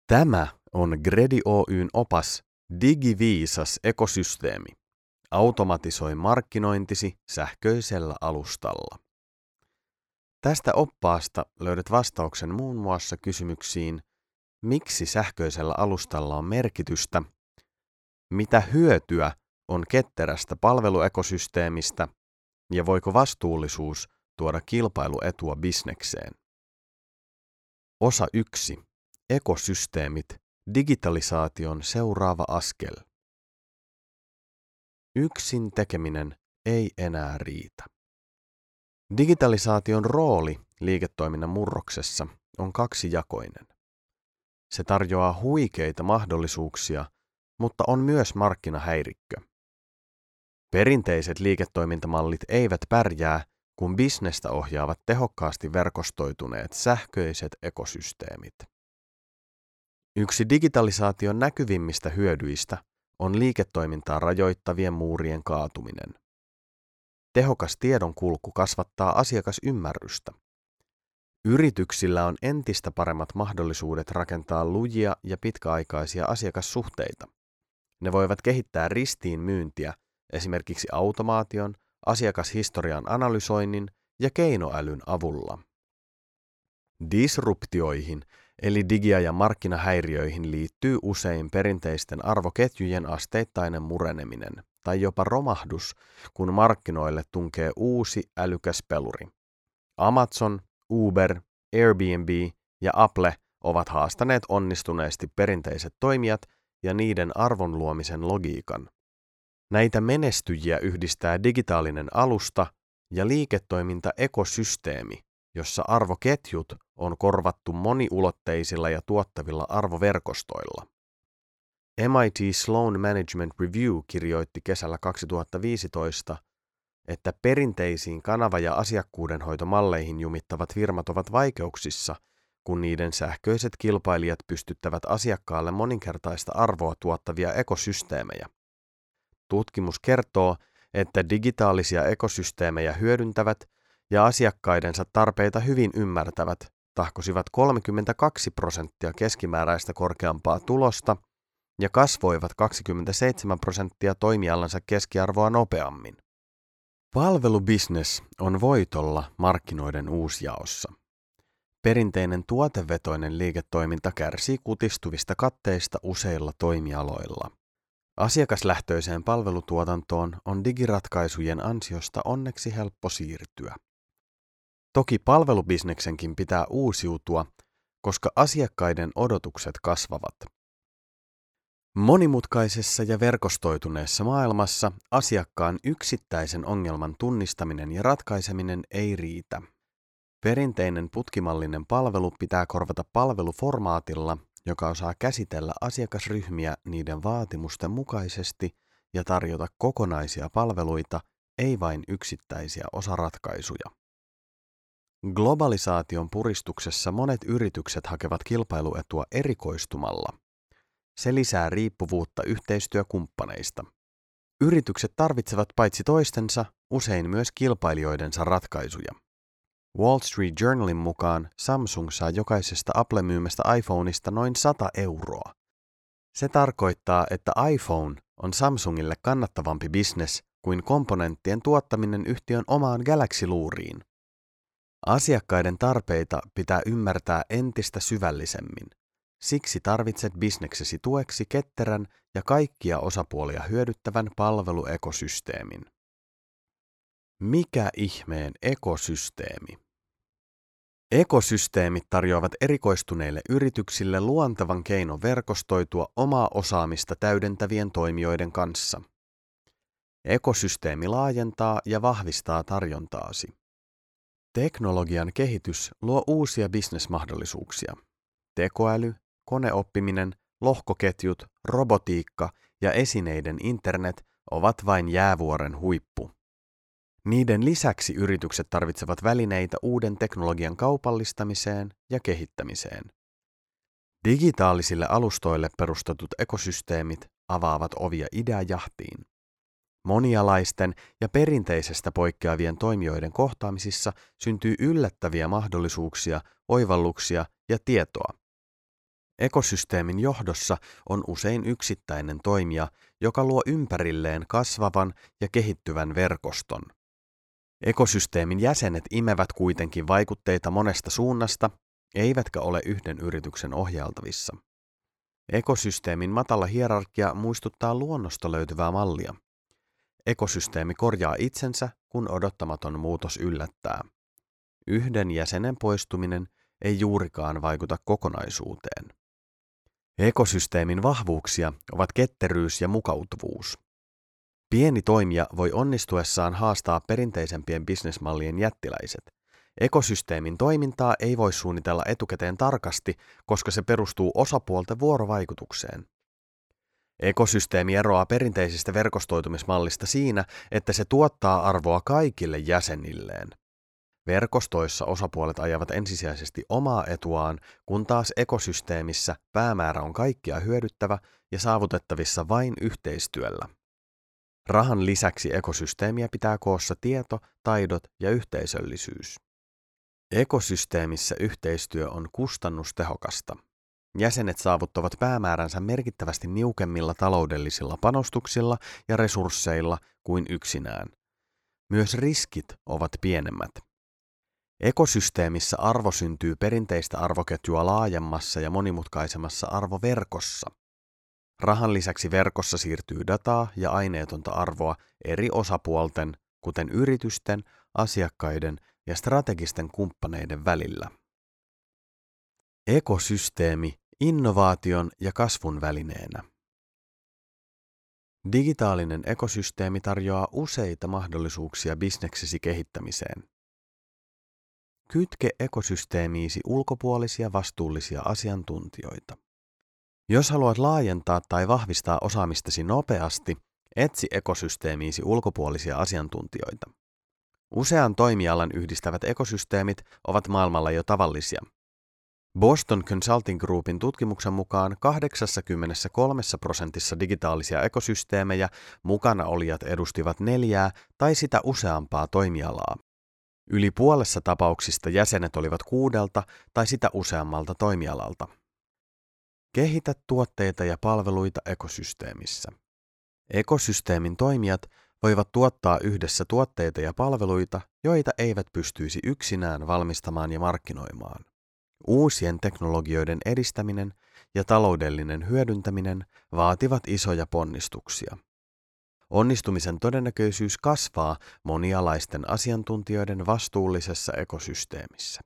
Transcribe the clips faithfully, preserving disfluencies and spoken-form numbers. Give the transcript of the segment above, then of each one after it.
Tämä on Gredi Oy:n opas Digiviisas ekosysteemi. Automatisoi markkinointisi sähköisellä alustalla. Tästä oppaasta löydät vastauksen muun muassa kysymyksiin, miksi sähköisellä alustalla on merkitystä, mitä hyötyä on ketterästä palveluekosysteemistä ja voiko vastuullisuus tuoda kilpailuetua bisnekseen. Osa yksi. Ekosysteemit. Digitalisaation seuraava askel. Yksin tekeminen ei enää riitä. Digitalisaation rooli liiketoiminnan murroksessa on kaksijakoinen. Se tarjoaa huikeita mahdollisuuksia, mutta on myös markkinahäirikkö. Perinteiset liiketoimintamallit eivät pärjää, kun bisnestä ohjaavat tehokkaasti verkostoituneet sähköiset ekosysteemit. Yksi digitalisaation näkyvimmistä hyödyistä on liiketoimintaa rajoittavien muurien kaatuminen. Tehokas tiedonkulku kasvattaa asiakasymmärrystä. Yrityksillä on entistä paremmat mahdollisuudet rakentaa lujia ja pitkäaikaisia asiakassuhteita. Ne voivat kehittää ristiin myyntiä esimerkiksi automaation, asiakashistorian analysoinnin ja keinoälyn avulla. Disruptioihin eli digi- ja markkinahäiriöihin liittyy usein perinteisten arvoketjujen asteittainen mureneminen tai jopa romahdus, kun markkinoille tunkee uusi älykäs peluri. Amazon, Uber, Airbnb ja Apple ovat haastaneet onnistuneesti perinteiset toimijat ja niiden arvon luomisen logiikan. Näitä menestyjiä yhdistää digitaalinen alusta ja liiketoimintaekosysteemi, jossa arvoketjut on korvattu moniulotteisilla ja tuottavilla arvoverkostoilla. M I T Sloan Management Review kirjoitti kesällä kaksituhattaviisitoista, että perinteisiin kanava- ja asiakkuudenhoitomalleihin jumittavat firmat ovat vaikeuksissa, kun niiden sähköiset kilpailijat pystyttävät asiakkaalle moninkertaista arvoa tuottavia ekosysteemejä. Tutkimus kertoo, että digitaalisia ekosysteemejä hyödyntävät ja asiakkaidensa tarpeita hyvin ymmärtävät tahkosivat kolmekymmentäkaksi prosenttia keskimääräistä korkeampaa tulosta ja kasvoivat kaksikymmentäseitsemän prosenttia toimialansa keskiarvoa nopeammin. Palvelubisnes on voitolla markkinoiden uusjaossa. Perinteinen tuotevetoinen liiketoiminta kärsii kutistuvista katteista useilla toimialoilla. Asiakaslähtöiseen palvelutuotantoon on digiratkaisujen ansiosta onneksi helppo siirtyä. Toki palvelubisneksenkin pitää uusiutua, koska asiakkaiden odotukset kasvavat. Monimutkaisessa ja verkostoituneessa maailmassa asiakkaan yksittäisen ongelman tunnistaminen ja ratkaiseminen ei riitä. Perinteinen putkimallinen palvelu pitää korvata palveluformaatilla, joka osaa käsitellä asiakasryhmiä niiden vaatimusten mukaisesti ja tarjota kokonaisia palveluita, ei vain yksittäisiä osaratkaisuja. Globalisaation puristuksessa monet yritykset hakevat kilpailuetua erikoistumalla. Se lisää riippuvuutta yhteistyökumppaneista. Yritykset tarvitsevat paitsi toistensa, usein myös kilpailijoidensa ratkaisuja. Wall Street Journalin mukaan Samsung saa jokaisesta Apple-myymästä iPhoneista noin sata euroa. Se tarkoittaa, että iPhone on Samsungille kannattavampi bisnes kuin komponenttien tuottaminen yhtiön omaan Galaxy-luuriin. Asiakkaiden tarpeita pitää ymmärtää entistä syvällisemmin. Siksi tarvitset bisneksesi tueksi ketterän ja kaikkia osapuolia hyödyttävän palveluekosysteemin. Mikä ihmeen ekosysteemi? Ekosysteemit tarjoavat erikoistuneille yrityksille luontevan keinon verkostoitua omaa osaamista täydentävien toimijoiden kanssa. Ekosysteemi laajentaa ja vahvistaa tarjontaasi. Teknologian kehitys luo uusia bisnesmahdollisuuksia. Tekoäly, koneoppiminen, lohkoketjut, robotiikka ja esineiden internet ovat vain jäävuoren huippu. Niiden lisäksi yritykset tarvitsevat välineitä uuden teknologian kaupallistamiseen ja kehittämiseen. Digitaalisille alustoille perustetut ekosysteemit avaavat ovia ideajahtiin. Monialaisten ja perinteisestä poikkeavien toimijoiden kohtaamisissa syntyy yllättäviä mahdollisuuksia, oivalluksia ja tietoa. Ekosysteemin johdossa on usein yksittäinen toimija, joka luo ympärilleen kasvavan ja kehittyvän verkoston. Ekosysteemin jäsenet imevät kuitenkin vaikutteita monesta suunnasta, eivätkä ole yhden yrityksen ohjailtavissa. Ekosysteemin matala hierarkia muistuttaa luonnosta löytyvää mallia. Ekosysteemi korjaa itsensä, kun odottamaton muutos yllättää. Yhden jäsenen poistuminen ei juurikaan vaikuta kokonaisuuteen. Ekosysteemin vahvuuksia ovat ketteryys ja mukautuvuus. Pieni toimija voi onnistuessaan haastaa perinteisempien bisnesmallien jättiläiset. Ekosysteemin toimintaa ei voi suunnitella etukäteen tarkasti, koska se perustuu osapuolten vuorovaikutukseen. Ekosysteemi eroaa perinteisestä verkostoitumismallista siinä, että se tuottaa arvoa kaikille jäsenilleen. Verkostoissa osapuolet ajavat ensisijaisesti omaa etuaan, kun taas ekosysteemissä päämäärä on kaikkia hyödyttävä ja saavutettavissa vain yhteistyöllä. Rahan lisäksi ekosysteemiä pitää koossa tieto, taidot ja yhteisöllisyys. Ekosysteemissä yhteistyö on kustannustehokasta. Jäsenet saavuttavat päämääränsä merkittävästi niukemmilla taloudellisilla panostuksilla ja resursseilla kuin yksinään. Myös riskit ovat pienemmät. Ekosysteemissä arvo syntyy perinteistä arvoketjua laajemmassa ja monimutkaisemmassa arvoverkossa. Rahan lisäksi verkossa siirtyy dataa ja aineetonta arvoa eri osapuolten, kuten yritysten, asiakkaiden ja strategisten kumppaneiden välillä. Ekosysteemi innovaation ja kasvun välineenä. Digitaalinen ekosysteemi tarjoaa useita mahdollisuuksia bisneksesi kehittämiseen. Kytke ekosysteemiisi ulkopuolisia vastuullisia asiantuntijoita. Jos haluat laajentaa tai vahvistaa osaamistasi nopeasti, etsi ekosysteemiisi ulkopuolisia asiantuntijoita. Usean toimialan yhdistävät ekosysteemit ovat maailmalla jo tavallisia. Boston Consulting Groupin tutkimuksen mukaan kahdeksankymmentäkolme prosentissa digitaalisia ekosysteemejä mukana olijat edustivat neljää tai sitä useampaa toimialaa. Yli puolessa tapauksista jäsenet olivat kuudelta tai sitä useammalta toimialalta. Kehitä tuotteita ja palveluita ekosysteemissä. Ekosysteemin toimijat voivat tuottaa yhdessä tuotteita ja palveluita, joita eivät pystyisi yksinään valmistamaan ja markkinoimaan. Uusien teknologioiden edistäminen ja taloudellinen hyödyntäminen vaativat isoja ponnistuksia. Onnistumisen todennäköisyys kasvaa monialaisten asiantuntijoiden vastuullisessa ekosysteemissä.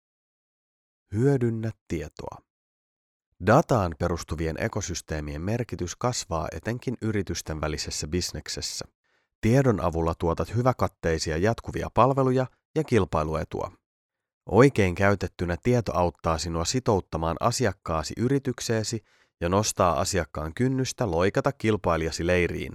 Hyödynnä tietoa. Dataan perustuvien ekosysteemien merkitys kasvaa etenkin yritysten välisessä bisneksessä. Tiedon avulla tuotat hyväkatteisia jatkuvia palveluja ja kilpailuetua. Oikein käytettynä tieto auttaa sinua sitouttamaan asiakkaasi yritykseesi ja nostaa asiakkaan kynnystä loikata kilpailijasi leiriin.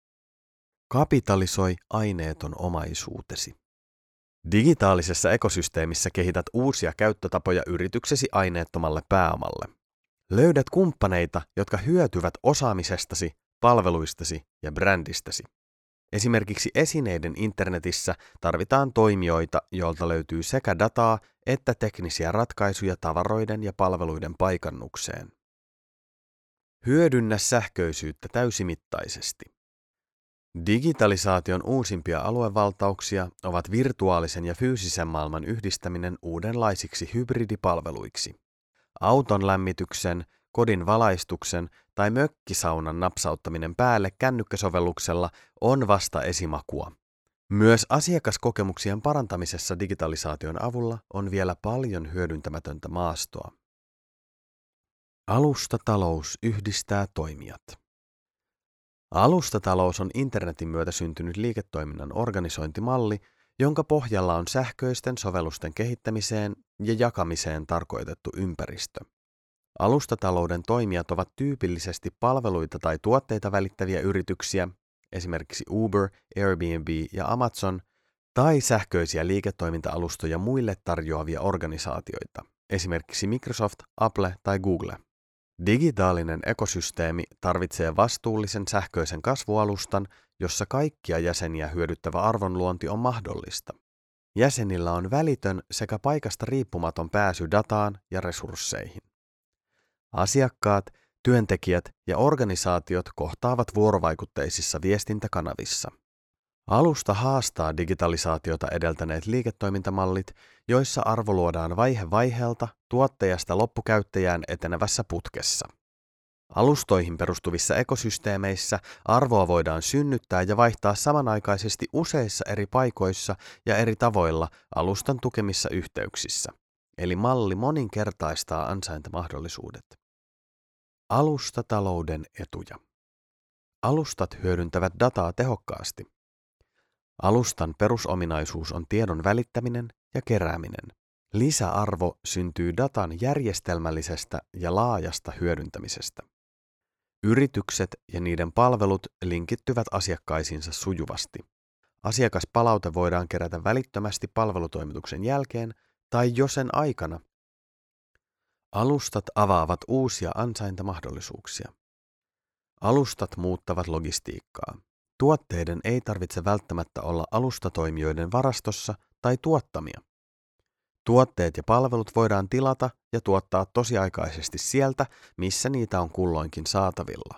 Kapitalisoi aineeton omaisuutesi. Digitaalisessa ekosysteemissä kehität uusia käyttötapoja yrityksesi aineettomalle pääomalle. Löydät kumppaneita, jotka hyötyvät osaamisestasi, palveluistasi ja brändistäsi. Esimerkiksi esineiden internetissä tarvitaan toimijoita, joilta löytyy sekä dataa että teknisiä ratkaisuja tavaroiden ja palveluiden paikannukseen. Hyödynnä sähköisyyttä täysimittaisesti. Digitalisaation uusimpia aluevaltauksia ovat virtuaalisen ja fyysisen maailman yhdistäminen uudenlaisiksi hybridipalveluiksi. Auton lämmityksen, kodin valaistuksen tai mökkisaunan napsauttaminen päälle kännykkäsovelluksella on vasta esimakua. Myös asiakaskokemuksien parantamisessa digitalisaation avulla on vielä paljon hyödyntämätöntä maastoa. Alustatalous yhdistää toimijat. Alustatalous on internetin myötä syntynyt liiketoiminnan organisointimalli, jonka pohjalla on sähköisten sovellusten kehittämiseen ja jakamiseen tarkoitettu ympäristö. Alustatalouden toimijat ovat tyypillisesti palveluita tai tuotteita välittäviä yrityksiä, esimerkiksi Uber, Airbnb ja Amazon, tai sähköisiä liiketoiminta-alustoja muille tarjoavia organisaatioita, esimerkiksi Microsoft, Apple tai Google. Digitaalinen ekosysteemi tarvitsee vastuullisen sähköisen kasvualustan, jossa kaikkia jäseniä hyödyttävä arvonluonti on mahdollista. Jäsenillä on välitön sekä paikasta riippumaton pääsy dataan ja resursseihin. Asiakkaat, työntekijät ja organisaatiot kohtaavat vuorovaikutteisissa viestintäkanavissa. Alusta haastaa digitalisaatiota edeltäneet liiketoimintamallit, joissa arvo luodaan vaihe vaiheelta tuottajasta loppukäyttäjään etenevässä putkessa. Alustoihin perustuvissa ekosysteemeissä arvoa voidaan synnyttää ja vaihtaa samanaikaisesti useissa eri paikoissa ja eri tavoilla alustan tukemissa yhteyksissä, eli malli moninkertaistaa ansaintamahdollisuudet. Alustatalouden etuja. Alustat hyödyntävät dataa tehokkaasti. Alustan perusominaisuus on tiedon välittäminen ja kerääminen. Lisäarvo syntyy datan järjestelmällisestä ja laajasta hyödyntämisestä. Yritykset ja niiden palvelut linkittyvät asiakkaisiinsa sujuvasti. Asiakaspalaute voidaan kerätä välittömästi palvelutoimituksen jälkeen tai jo sen aikana. Alustat avaavat uusia ansaintamahdollisuuksia. Alustat muuttavat logistiikkaa. Tuotteiden ei tarvitse välttämättä olla alustatoimijoiden varastossa tai tuottamia. Tuotteet ja palvelut voidaan tilata ja tuottaa tosiaikaisesti sieltä, missä niitä on kulloinkin saatavilla.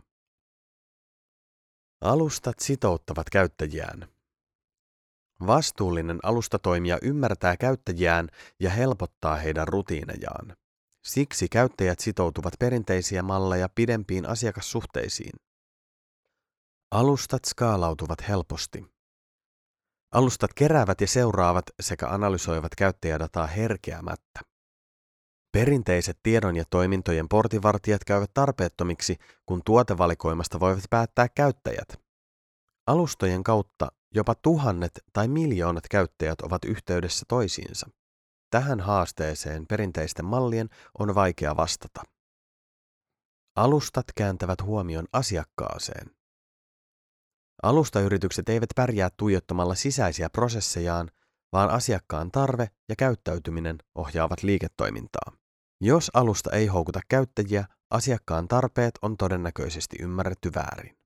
Alustat sitouttavat käyttäjiään. Vastuullinen alustatoimija ymmärtää käyttäjiään ja helpottaa heidän rutiinejaan. Siksi käyttäjät sitoutuvat perinteisiä malleja pidempiin asiakassuhteisiin. Alustat skaalautuvat helposti. Alustat keräävät ja seuraavat sekä analysoivat käyttäjädataa herkeämättä. Perinteiset tiedon ja toimintojen portinvartijat käyvät tarpeettomiksi, kun tuotevalikoimasta voivat päättää käyttäjät. Alustojen kautta jopa tuhannet tai miljoonat käyttäjät ovat yhteydessä toisiinsa. Tähän haasteeseen perinteisten mallien on vaikea vastata. Alustat kääntävät huomion asiakkaaseen. Alustayritykset eivät pärjää tuijottamalla sisäisiä prosessejaan, vaan asiakkaan tarve ja käyttäytyminen ohjaavat liiketoimintaa. Jos alusta ei houkuta käyttäjiä, asiakkaan tarpeet on todennäköisesti ymmärretty väärin.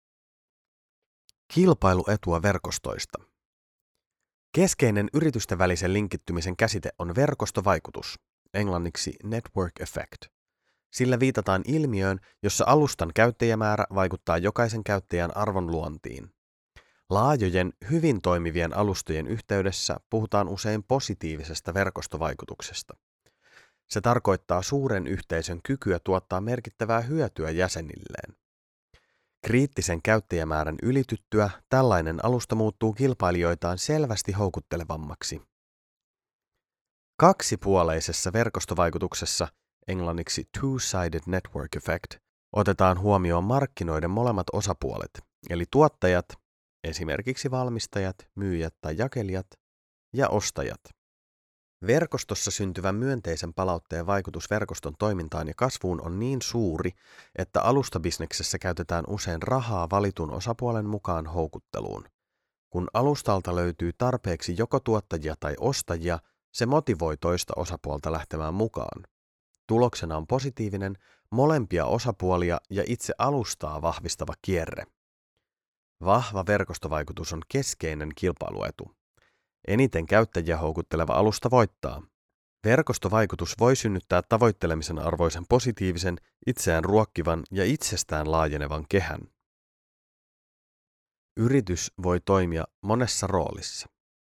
Kilpailuetua verkostoista. Keskeinen yritysten välisen linkittymisen käsite on verkostovaikutus, englanniksi network effect. Sillä viitataan ilmiöön, jossa alustan käyttäjämäärä vaikuttaa jokaisen käyttäjän arvon luontiin. Laajojen, hyvin toimivien alustojen yhteydessä puhutaan usein positiivisesta verkostovaikutuksesta. Se tarkoittaa suuren yhteisön kykyä tuottaa merkittävää hyötyä jäsenilleen. Kriittisen käyttäjämäärän ylityttyä tällainen alusta muuttuu kilpailijoitaan selvästi houkuttelevammaksi. Kaksipuoleisessa verkostovaikutuksessa, englanniksi two-sided network effect, otetaan huomioon markkinoiden molemmat osapuolet, eli tuottajat, esimerkiksi valmistajat, myyjät tai jakelijat, ja ostajat. Verkostossa syntyvän myönteisen palautteen vaikutus verkoston toimintaan ja kasvuun on niin suuri, että alustabisneksessä käytetään usein rahaa valitun osapuolen mukaan houkutteluun. Kun alustalta löytyy tarpeeksi joko tuottajia tai ostajia, se motivoi toista osapuolta lähtemään mukaan. Tuloksena on positiivinen, molempia osapuolia ja itse alustaa vahvistava kierre. Vahva verkostovaikutus on keskeinen kilpailuetu. Eniten käyttäjiä houkutteleva alusta voittaa. Verkostovaikutus voi synnyttää tavoittelemisen arvoisen positiivisen, itseään ruokkivan ja itsestään laajenevan kehän. Yritys voi toimia monessa roolissa.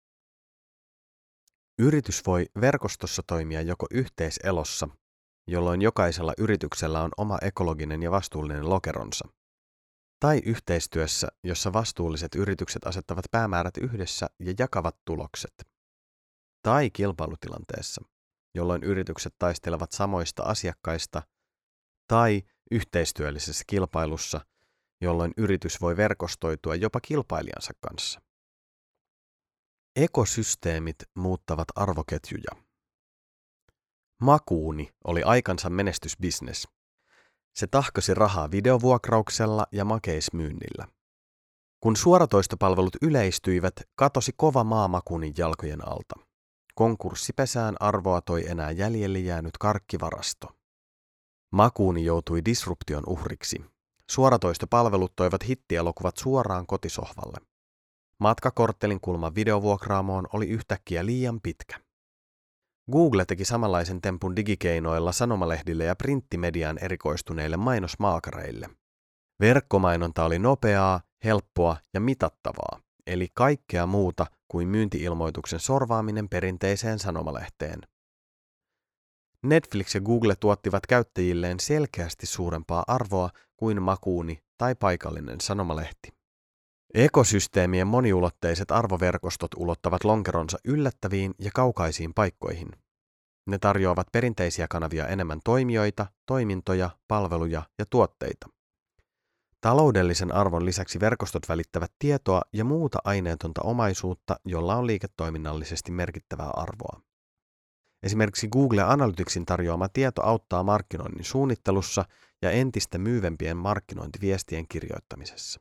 Yritys voi verkostossa toimia joko yhteiselossa, jolloin jokaisella yrityksellä on oma ekologinen ja vastuullinen lokeronsa, tai yhteistyössä, jossa vastuulliset yritykset asettavat päämäärät yhdessä ja jakavat tulokset, tai kilpailutilanteessa, jolloin yritykset taistelevat samoista asiakkaista, tai yhteistyöllisessä kilpailussa, jolloin yritys voi verkostoitua jopa kilpailijansa kanssa. Ekosysteemit muuttavat arvoketjuja. Makuuni oli aikansa menestysbisnes. Se tahkosi rahaa videovuokrauksella ja makeismyynnillä. Kun suoratoistopalvelut yleistyivät, katosi kova maa Makuunin jalkojen alta. Konkurssipesään arvoa toi enää jäljelle jäänyt karkkivarasto. Makuuni joutui disruption uhriksi. Suoratoistopalvelut toivat hittielokuvat suoraan kotisohvalle. Matka korttelin kulman videovuokraamoon oli yhtäkkiä liian pitkä. Google teki samanlaisen tempun digikeinoilla sanomalehdille ja printtimediaan erikoistuneille mainosmaakareille. Verkkomainonta oli nopeaa, helppoa ja mitattavaa, eli kaikkea muuta kuin myynti-ilmoituksen sorvaaminen perinteiseen sanomalehteen. Netflix ja Google tuottivat käyttäjilleen selkeästi suurempaa arvoa kuin makuuni tai paikallinen sanomalehti. Ekosysteemien moniulotteiset arvoverkostot ulottavat lonkeronsa yllättäviin ja kaukaisiin paikkoihin. Ne tarjoavat perinteisiä kanavia enemmän toimijoita, toimintoja, palveluja ja tuotteita. Taloudellisen arvon lisäksi verkostot välittävät tietoa ja muuta aineetonta omaisuutta, jolla on liiketoiminnallisesti merkittävää arvoa. Esimerkiksi Google Analyticsin tarjoama tieto auttaa markkinoinnin suunnittelussa ja entistä myyvempien markkinointiviestien kirjoittamisessa.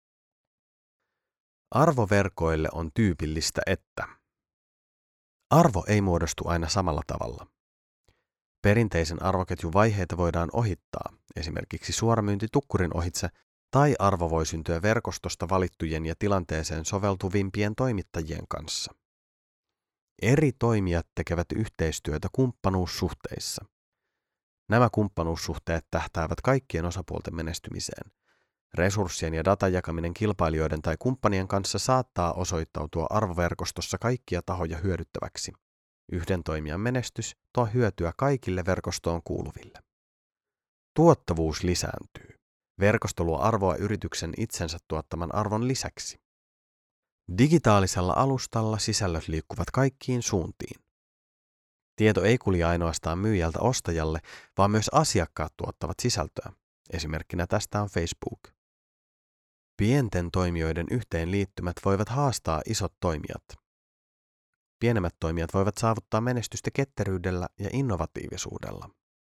Arvoverkoille on tyypillistä, että arvo ei muodostu aina samalla tavalla. Perinteisen arvoketjun vaiheita voidaan ohittaa, esimerkiksi suoramyynti tukkurin ohitse, tai arvo voi syntyä verkostosta valittujen ja tilanteeseen soveltuvimpien toimittajien kanssa. Eri toimijat tekevät yhteistyötä kumppanuussuhteissa. Nämä kumppanuussuhteet tähtäävät kaikkien osapuolten menestymiseen. Resurssien ja datan jakaminen kilpailijoiden tai kumppanien kanssa saattaa osoittautua arvoverkostossa kaikkia tahoja hyödyttäväksi. Yhden toimijan menestys tuo hyötyä kaikille verkostoon kuuluville. Tuottavuus lisääntyy. Verkosto luo arvoa yrityksen itsensä tuottaman arvon lisäksi. Digitaalisella alustalla sisällöt liikkuvat kaikkiin suuntiin. Tieto ei kulje ainoastaan myyjältä ostajalle, vaan myös asiakkaat tuottavat sisältöä. Esimerkkinä tästä on Facebook. Pienten toimijoiden yhteenliittymät voivat haastaa isot toimijat. Pienemmät toimijat voivat saavuttaa menestystä ketteryydellä ja innovatiivisuudella.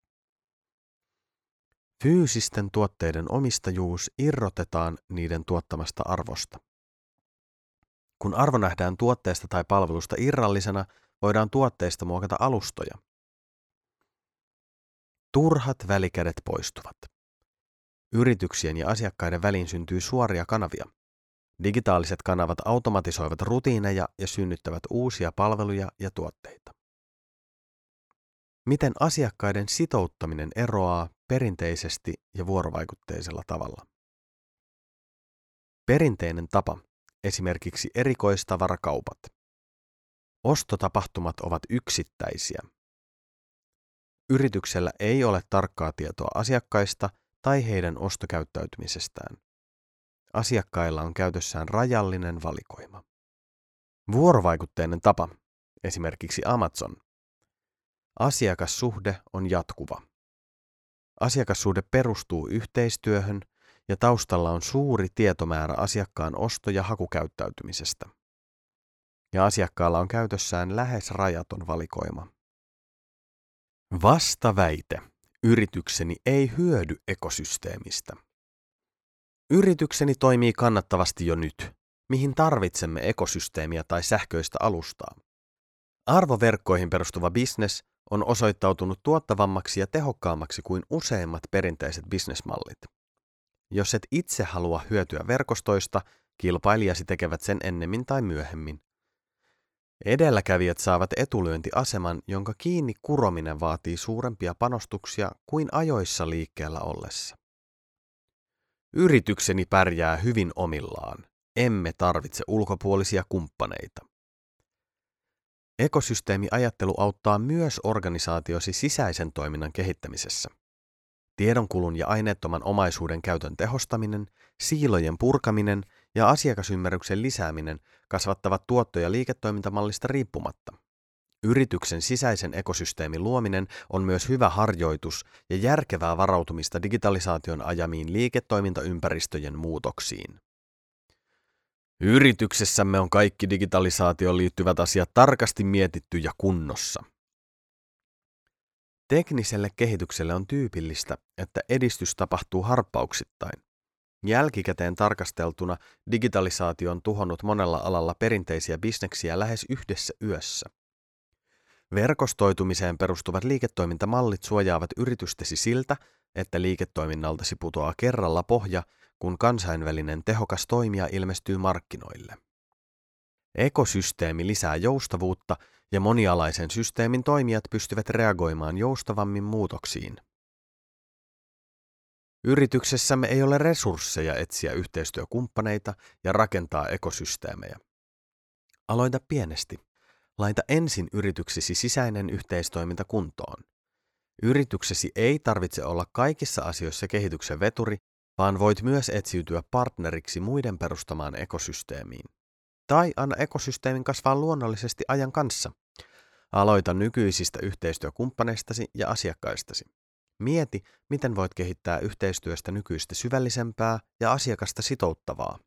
Fyysisten tuotteiden omistajuus irrotetaan niiden tuottamasta arvosta. Kun arvo nähdään tuotteesta tai palvelusta irrallisena, voidaan tuotteista muokata alustoja. Turhat välikädet poistuvat. Yrityksien ja asiakkaiden väliin syntyy suoria kanavia. Digitaaliset kanavat automatisoivat rutiineja ja synnyttävät uusia palveluja ja tuotteita. Miten asiakkaiden sitouttaminen eroaa perinteisesti ja vuorovaikutteisella tavalla? Perinteinen tapa, esimerkiksi erikoistavarakaupat. Ostotapahtumat ovat yksittäisiä. Yrityksellä ei ole tarkkaa tietoa asiakkaista tai heidän ostokäyttäytymisestään. Asiakkailla on käytössään rajallinen valikoima. Vuorovaikutteinen tapa, esimerkiksi Amazon. Asiakassuhde on jatkuva. Asiakassuhde perustuu yhteistyöhön ja taustalla on suuri tietomäärä asiakkaan osto- ja hakukäyttäytymisestä. Ja asiakkaalla on käytössään lähes rajaton valikoima. Vastaväite. Yritykseni ei hyödy ekosysteemistä. Yritykseni toimii kannattavasti jo nyt, mihin tarvitsemme ekosysteemiä tai sähköistä alustaa. Arvoverkkoihin perustuva business on osoittautunut tuottavammaksi ja tehokkaammaksi kuin useimmat perinteiset bisnesmallit. Jos et itse halua hyötyä verkostoista, kilpailijasi tekevät sen ennemmin tai myöhemmin. Edelläkävijät saavat etulyöntiaseman, jonka kiinni kurominen vaatii suurempia panostuksia kuin ajoissa liikkeellä ollessa. Yritykseni pärjää hyvin omillaan. Emme tarvitse ulkopuolisia kumppaneita. Ekosysteemiajattelu auttaa myös organisaatiosi sisäisen toiminnan kehittämisessä. Tiedonkulun ja aineettoman omaisuuden käytön tehostaminen, siilojen purkaminen ja asiakasymmärryksen lisääminen kasvattavat tuottoja liiketoimintamallista riippumatta. Yrityksen sisäisen ekosysteemin luominen on myös hyvä harjoitus ja järkevää varautumista digitalisaation ajamiin liiketoimintaympäristöjen muutoksiin. Yrityksessämme on kaikki digitalisaatioon liittyvät asiat tarkasti mietitty ja kunnossa. Tekniselle kehitykselle on tyypillistä, että edistys tapahtuu harppauksittain. Jälkikäteen tarkasteltuna digitalisaatio on tuhonnut monella alalla perinteisiä bisneksiä lähes yhdessä yössä. Verkostoitumiseen perustuvat liiketoimintamallit suojaavat yritystesi siltä, että liiketoiminnaltasi putoaa kerralla pohja, kun kansainvälinen tehokas toimija ilmestyy markkinoille. Ekosysteemi lisää joustavuutta ja monialaisen systeemin toimijat pystyvät reagoimaan joustavammin muutoksiin. Yrityksessämme ei ole resursseja etsiä yhteistyökumppaneita ja rakentaa ekosysteemejä. Aloita pienesti. Laita ensin yrityksesi sisäinen yhteistoiminta kuntoon. Yrityksesi ei tarvitse olla kaikissa asioissa kehityksen veturi, vaan voit myös etsiytyä partneriksi muiden perustamaan ekosysteemiin. Tai anna ekosysteemin kasvaa luonnollisesti ajan kanssa. Aloita nykyisistä yhteistyökumppaneistasi ja asiakkaistasi. Mieti, miten voit kehittää yhteistyöstä nykyistä syvällisempää ja asiakasta sitouttavaa.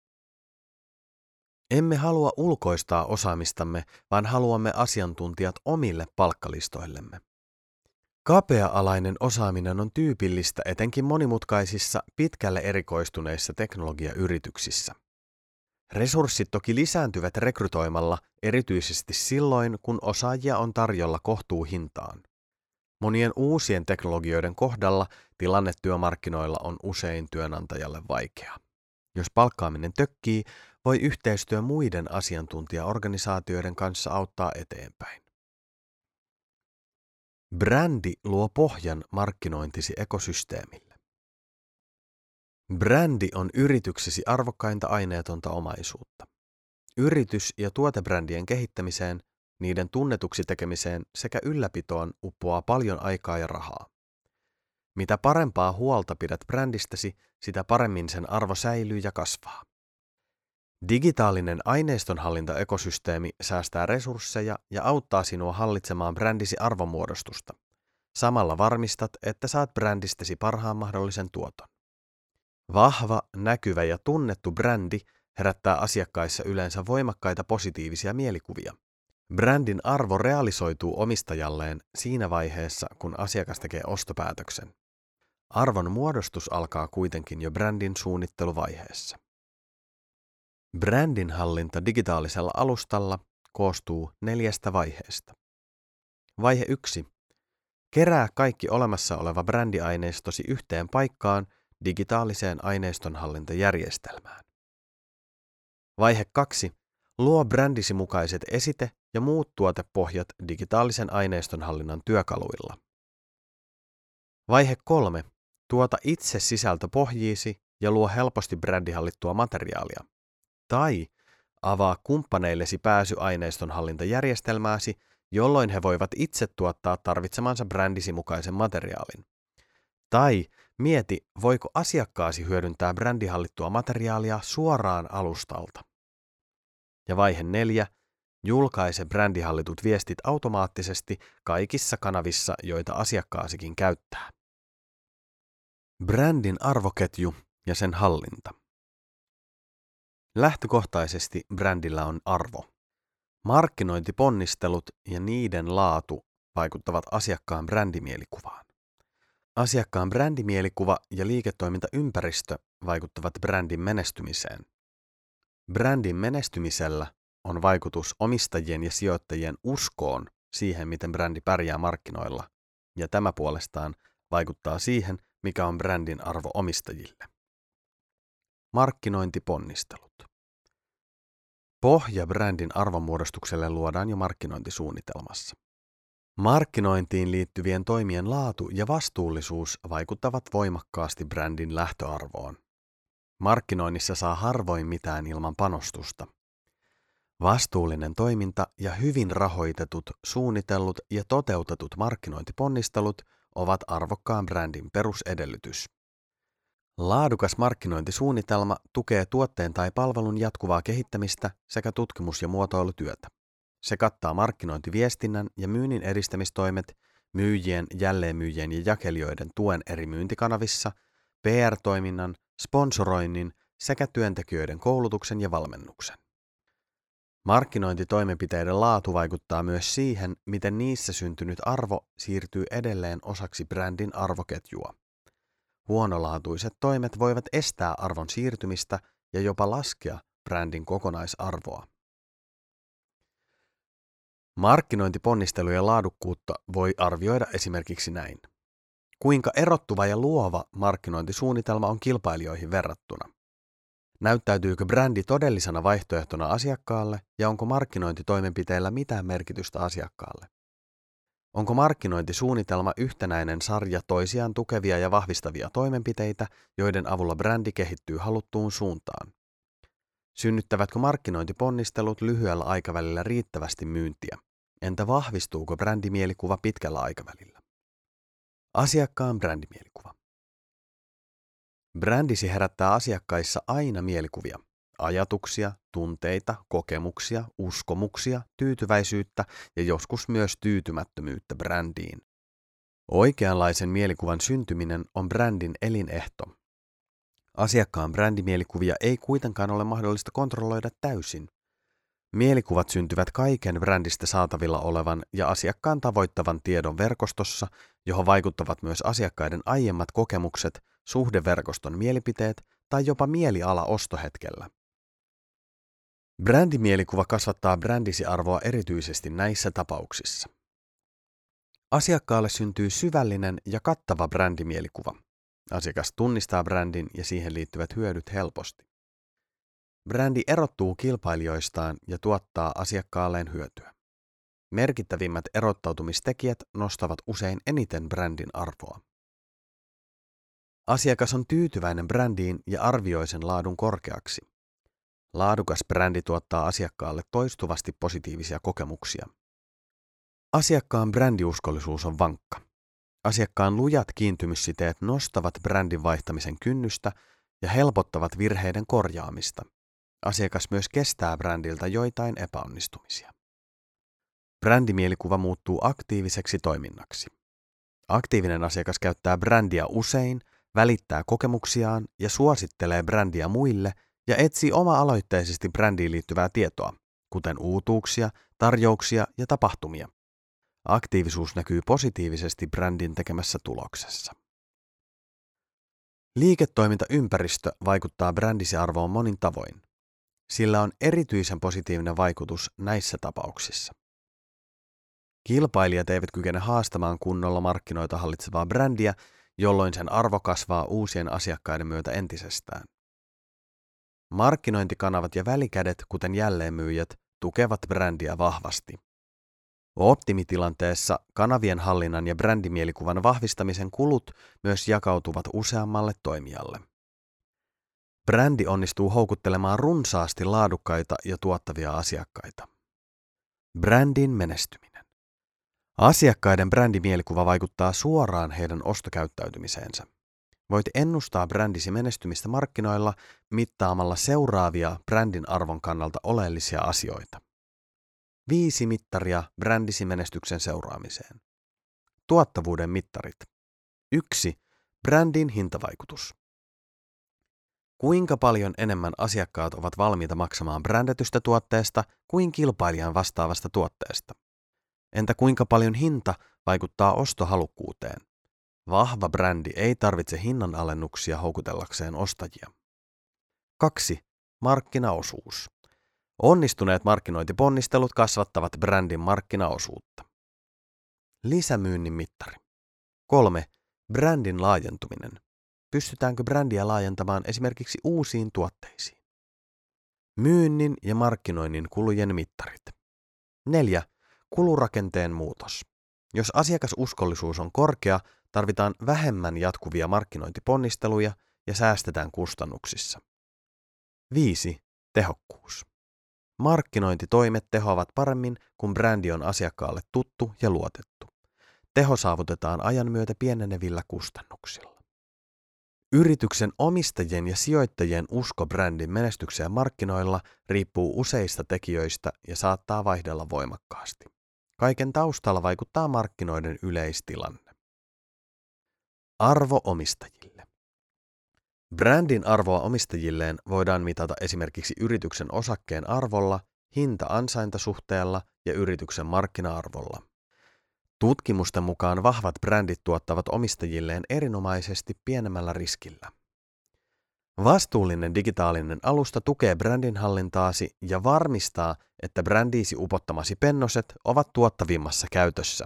Emme halua ulkoistaa osaamistamme, vaan haluamme asiantuntijat omille palkkalistoillemme. Kapea-alainen osaaminen on tyypillistä etenkin monimutkaisissa, pitkälle erikoistuneissa teknologiayrityksissä. Resurssit toki lisääntyvät rekrytoimalla, erityisesti silloin, kun osaajia on tarjolla kohtuuhintaan. Monien uusien teknologioiden kohdalla tilanne työmarkkinoilla on usein työnantajalle vaikea. Jos palkkaaminen tökkii, voi yhteistyö muiden asiantuntijaorganisaatioiden kanssa auttaa eteenpäin. Brändi luo pohjan markkinointisi ekosysteemille. Brändi on yrityksesi arvokkainta aineetonta omaisuutta. Yritys- ja tuotebrändien kehittämiseen, niiden tunnetuksi tekemiseen sekä ylläpitoon uppoaa paljon aikaa ja rahaa. Mitä parempaa huolta pidät brändistäsi, sitä paremmin sen arvo säilyy ja kasvaa. Digitaalinen aineistonhallintaekosysteemi säästää resursseja ja auttaa sinua hallitsemaan brändisi arvonmuodostusta. Samalla varmistat, että saat brändistäsi parhaan mahdollisen tuoton. Vahva, näkyvä ja tunnettu brändi herättää asiakkaissa yleensä voimakkaita positiivisia mielikuvia. Brändin arvo realisoituu omistajalleen siinä vaiheessa, kun asiakas tekee ostopäätöksen. Arvon muodostus alkaa kuitenkin jo brändin suunnitteluvaiheessa. Brändin hallinta digitaalisella alustalla koostuu neljästä vaiheesta. Vaihe yksi. Kerää kaikki olemassa oleva brändiaineistosi yhteen paikkaan digitaaliseen aineistonhallintajärjestelmään. Vaihe kaksi. Luo brändisi mukaiset esite- ja muut tuotepohjat digitaalisen aineistonhallinnan työkaluilla. Vaihe kolme. Tuota itse sisältöpohjiisi ja luo helposti brändihallittua materiaalia. Tai avaa kumppaneillesi pääsy aineistonhallintajärjestelmääsi, jolloin he voivat itse tuottaa tarvitsemansa brändisi mukaisen materiaalin. Tai mieti, voiko asiakkaasi hyödyntää brändihallittua materiaalia suoraan alustalta. Ja vaihe neljä. Julkaise brändihallitut viestit automaattisesti kaikissa kanavissa, joita asiakkaasikin käyttää. Brändin arvoketju ja sen hallinta. Lähtökohtaisesti brändillä on arvo. Markkinointiponnistelut ja niiden laatu vaikuttavat asiakkaan brändimielikuvaan. Asiakkaan brändimielikuva ja liiketoimintaympäristö vaikuttavat brändin menestymiseen. Brändin menestymisellä on vaikutus omistajien ja sijoittajien uskoon siihen, miten brändi pärjää markkinoilla, ja tämä puolestaan vaikuttaa siihen, mikä on brändin arvo omistajille. Markkinointiponnistelut. Pohja brändin arvonmuodostukselle luodaan jo markkinointisuunnitelmassa. Markkinointiin liittyvien toimien laatu ja vastuullisuus vaikuttavat voimakkaasti brändin lähtöarvoon. Markkinoinnissa saa harvoin mitään ilman panostusta. Vastuullinen toiminta ja hyvin rahoitetut, suunnitellut ja toteutetut markkinointiponnistelut ovat arvokkaan brändin perusedellytys. Laadukas markkinointisuunnitelma tukee tuotteen tai palvelun jatkuvaa kehittämistä sekä tutkimus- ja muotoilutyötä. Se kattaa markkinointiviestinnän ja myynnin edistämistoimet, myyjien, jälleenmyyjien ja jakelijoiden tuen eri myyntikanavissa, P R-toiminnan, sponsoroinnin sekä työntekijöiden koulutuksen ja valmennuksen. Markkinointitoimenpiteiden laatu vaikuttaa myös siihen, miten niissä syntynyt arvo siirtyy edelleen osaksi brändin arvoketjua. Huonolaatuiset toimet voivat estää arvon siirtymistä ja jopa laskea brändin kokonaisarvoa. Markkinointiponnistelujen laadukkuutta voi arvioida esimerkiksi näin. Kuinka erottuva ja luova markkinointisuunnitelma on kilpailijoihin verrattuna? Näyttäytyykö brändi todellisena vaihtoehtona asiakkaalle ja onko markkinointitoimenpiteillä mitään merkitystä asiakkaalle? Onko markkinointisuunnitelma yhtenäinen sarja toisiaan tukevia ja vahvistavia toimenpiteitä, joiden avulla brändi kehittyy haluttuun suuntaan? Synnyttävätkö markkinointiponnistelut lyhyellä aikavälillä riittävästi myyntiä? Entä vahvistuuko brändimielikuva pitkällä aikavälillä? Asiakkaan brändimielikuva. Brändisi herättää asiakkaissa aina mielikuvia, ajatuksia, tunteita, kokemuksia, uskomuksia, tyytyväisyyttä ja joskus myös tyytymättömyyttä brändiin. Oikeanlaisen mielikuvan syntyminen on brändin elinehto. Asiakkaan brändimielikuvia ei kuitenkaan ole mahdollista kontrolloida täysin. Mielikuvat syntyvät kaiken brändistä saatavilla olevan ja asiakkaan tavoittavan tiedon verkostossa, johon vaikuttavat myös asiakkaiden aiemmat kokemukset, suhdeverkoston mielipiteet tai jopa mieliala ostohetkellä. Brändimielikuva kasvattaa brändisi arvoa erityisesti näissä tapauksissa. Asiakkaalle syntyy syvällinen ja kattava brändimielikuva. Asiakas tunnistaa brändin ja siihen liittyvät hyödyt helposti. Brändi erottuu kilpailijoistaan ja tuottaa asiakkaalleen hyötyä. Merkittävimmät erottautumistekijät nostavat usein eniten brändin arvoa. Asiakas on tyytyväinen brändiin ja arvioi sen laadun korkeaksi. Laadukas brändi tuottaa asiakkaalle toistuvasti positiivisia kokemuksia. Asiakkaan brändiuskollisuus on vankka. Asiakkaan lujat kiintymyssiteet nostavat brändin vaihtamisen kynnystä ja helpottavat virheiden korjaamista. Asiakas myös kestää brändiltä joitain epäonnistumisia. Brändimielikuva muuttuu aktiiviseksi toiminnaksi. Aktiivinen asiakas käyttää brändiä usein, välittää kokemuksiaan ja suosittelee brändiä muille ja etsii oma-aloitteisesti brändiin liittyvää tietoa, kuten uutuuksia, tarjouksia ja tapahtumia. Aktiivisuus näkyy positiivisesti brändin tekemässä tuloksessa. Liiketoimintaympäristö vaikuttaa brändisi arvoon monin tavoin. Sillä on erityisen positiivinen vaikutus näissä tapauksissa. Kilpailijat eivät kykene haastamaan kunnolla markkinoita hallitsevaa brändiä, jolloin sen arvo kasvaa uusien asiakkaiden myötä entisestään. Markkinointikanavat ja välikädet, kuten jälleenmyyjät, tukevat brändiä vahvasti. Optimitilanteessa kanavien hallinnan ja brändimielikuvan vahvistamisen kulut myös jakautuvat useammalle toimijalle. Brändi onnistuu houkuttelemaan runsaasti laadukkaita ja tuottavia asiakkaita. Brändin menestyminen. Asiakkaiden brändimielikuva vaikuttaa suoraan heidän ostokäyttäytymiseensä. Voit ennustaa brändisi menestymistä markkinoilla mittaamalla seuraavia brändin arvon kannalta oleellisia asioita. Viisi mittaria brändisi menestyksen seuraamiseen. Tuottavuuden mittarit. Yksi. Brändin hintavaikutus. Kuinka paljon enemmän asiakkaat ovat valmiita maksamaan brändätystä tuotteesta kuin kilpailijan vastaavasta tuotteesta? Entä kuinka paljon hinta vaikuttaa ostohalukkuuteen? Vahva brändi ei tarvitse hinnanalennuksia houkutellakseen ostajia. Kaksi. Markkinaosuus. Onnistuneet markkinointiponnistelut kasvattavat brändin markkinaosuutta. Lisämyynnin mittari. Kolme. Brändin laajentuminen. Pystytäänkö brändiä laajentamaan esimerkiksi uusiin tuotteisiin? Myynnin ja markkinoinnin kulujen mittarit. Neljä. Kulurakenteen muutos. Jos asiakasuskollisuus on korkea, tarvitaan vähemmän jatkuvia markkinointiponnisteluja ja säästetään kustannuksissa. Viisi. Tehokkuus. Markkinointitoimet tehoavat paremmin, kun brändi on asiakkaalle tuttu ja luotettu. Teho saavutetaan ajan myötä pienenevillä kustannuksilla. Yrityksen omistajien ja sijoittajien usko brändin menestykseen markkinoilla riippuu useista tekijöistä ja saattaa vaihdella voimakkaasti. Kaiken taustalla vaikuttaa markkinoiden yleistilanne. Arvo omistajille. Brändin arvoa omistajilleen voidaan mitata esimerkiksi yrityksen osakkeen arvolla, hinta-ansaintasuhteella ja yrityksen markkina-arvolla. Tutkimusten mukaan vahvat brändit tuottavat omistajilleen erinomaisesti pienemmällä riskillä. Vastuullinen digitaalinen alusta tukee brändin hallintaasi ja varmistaa, että brändiisi upottamasi pennoset ovat tuottavimmassa käytössä.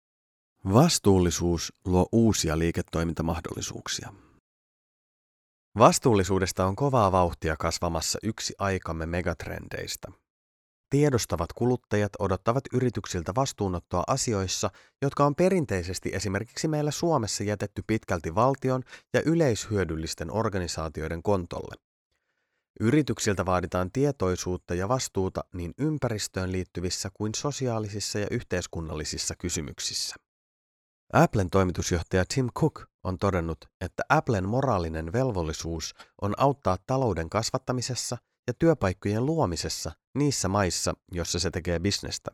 Vastuullisuus luo uusia liiketoimintamahdollisuuksia. Vastuullisuudesta on kovaa vauhtia kasvamassa yksi aikamme megatrendeistä. Tiedostavat kuluttajat odottavat yrityksiltä vastuunottoa asioissa, jotka on perinteisesti esimerkiksi meillä Suomessa jätetty pitkälti valtion ja yleishyödyllisten organisaatioiden kontolle. Yrityksiltä vaaditaan tietoisuutta ja vastuuta niin ympäristöön liittyvissä kuin sosiaalisissa ja yhteiskunnallisissa kysymyksissä. Applen toimitusjohtaja Tim Cook on todennut, että Applen moraalinen velvollisuus on auttaa talouden kasvattamisessa ja työpaikkojen luomisessa niissä maissa, joissa se tekee bisnestä.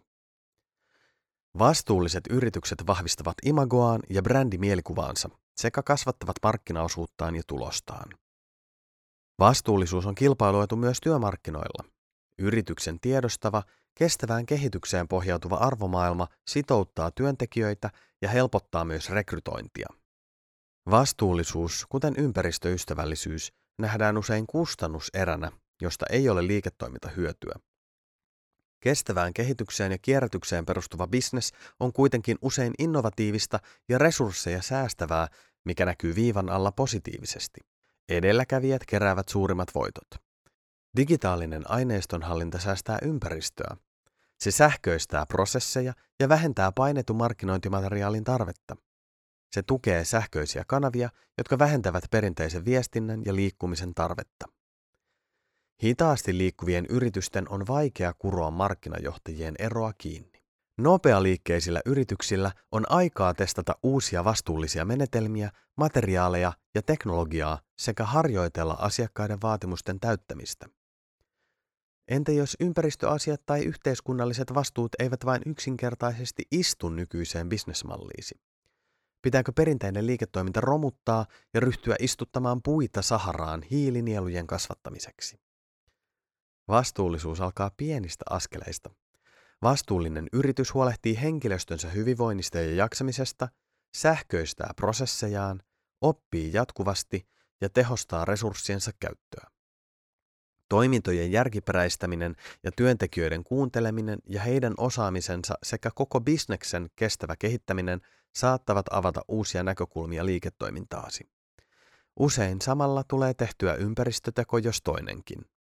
Vastuulliset yritykset vahvistavat imagoaan ja brändimielikuvaansa sekä kasvattavat markkinaosuuttaan ja tulostaan. Vastuullisuus on kilpailuetu myös työmarkkinoilla. Yrityksen tiedostava, kestävään kehitykseen pohjautuva arvomaailma sitouttaa työntekijöitä ja helpottaa myös rekrytointia. Vastuullisuus, kuten ympäristöystävällisyys, nähdään usein kustannuseränä, josta ei ole liiketoimintahyötyä. Kestävään kehitykseen ja kierrätykseen perustuva bisnes on kuitenkin usein innovatiivista ja resursseja säästävää, mikä näkyy viivan alla positiivisesti. Edelläkävijät keräävät suurimmat voitot. Digitaalinen aineistonhallinta säästää ympäristöä. Se sähköistää prosesseja ja vähentää painetun markkinointimateriaalin tarvetta. Se tukee sähköisiä kanavia, jotka vähentävät perinteisen viestinnän ja liikkumisen tarvetta. Hitaasti liikkuvien yritysten on vaikea kuroa markkinajohtajien eroa kiinni. Nopealiikkeisillä yrityksillä on aikaa testata uusia vastuullisia menetelmiä, materiaaleja ja teknologiaa sekä harjoitella asiakkaiden vaatimusten täyttämistä. Entä jos ympäristöasiat tai yhteiskunnalliset vastuut eivät vain yksinkertaisesti istu nykyiseen bisnesmalliisi? Pitääkö perinteinen liiketoiminta romuttaa ja ryhtyä istuttamaan puita Saharaan hiilinielujen kasvattamiseksi? Vastuullisuus alkaa pienistä askeleista. Vastuullinen yritys huolehtii henkilöstönsä hyvinvoinnista ja jaksamisesta, sähköistää prosessejaan, oppii jatkuvasti ja tehostaa resurssiensa käyttöä. Toimintojen järkiperäistäminen ja työntekijöiden kuunteleminen ja heidän osaamisensa sekä koko bisneksen kestävä kehittäminen saattavat avata uusia näkökulmia liiketoimintaasi. Usein samalla tulee tehtyä ympäristöteko jos toinenkin.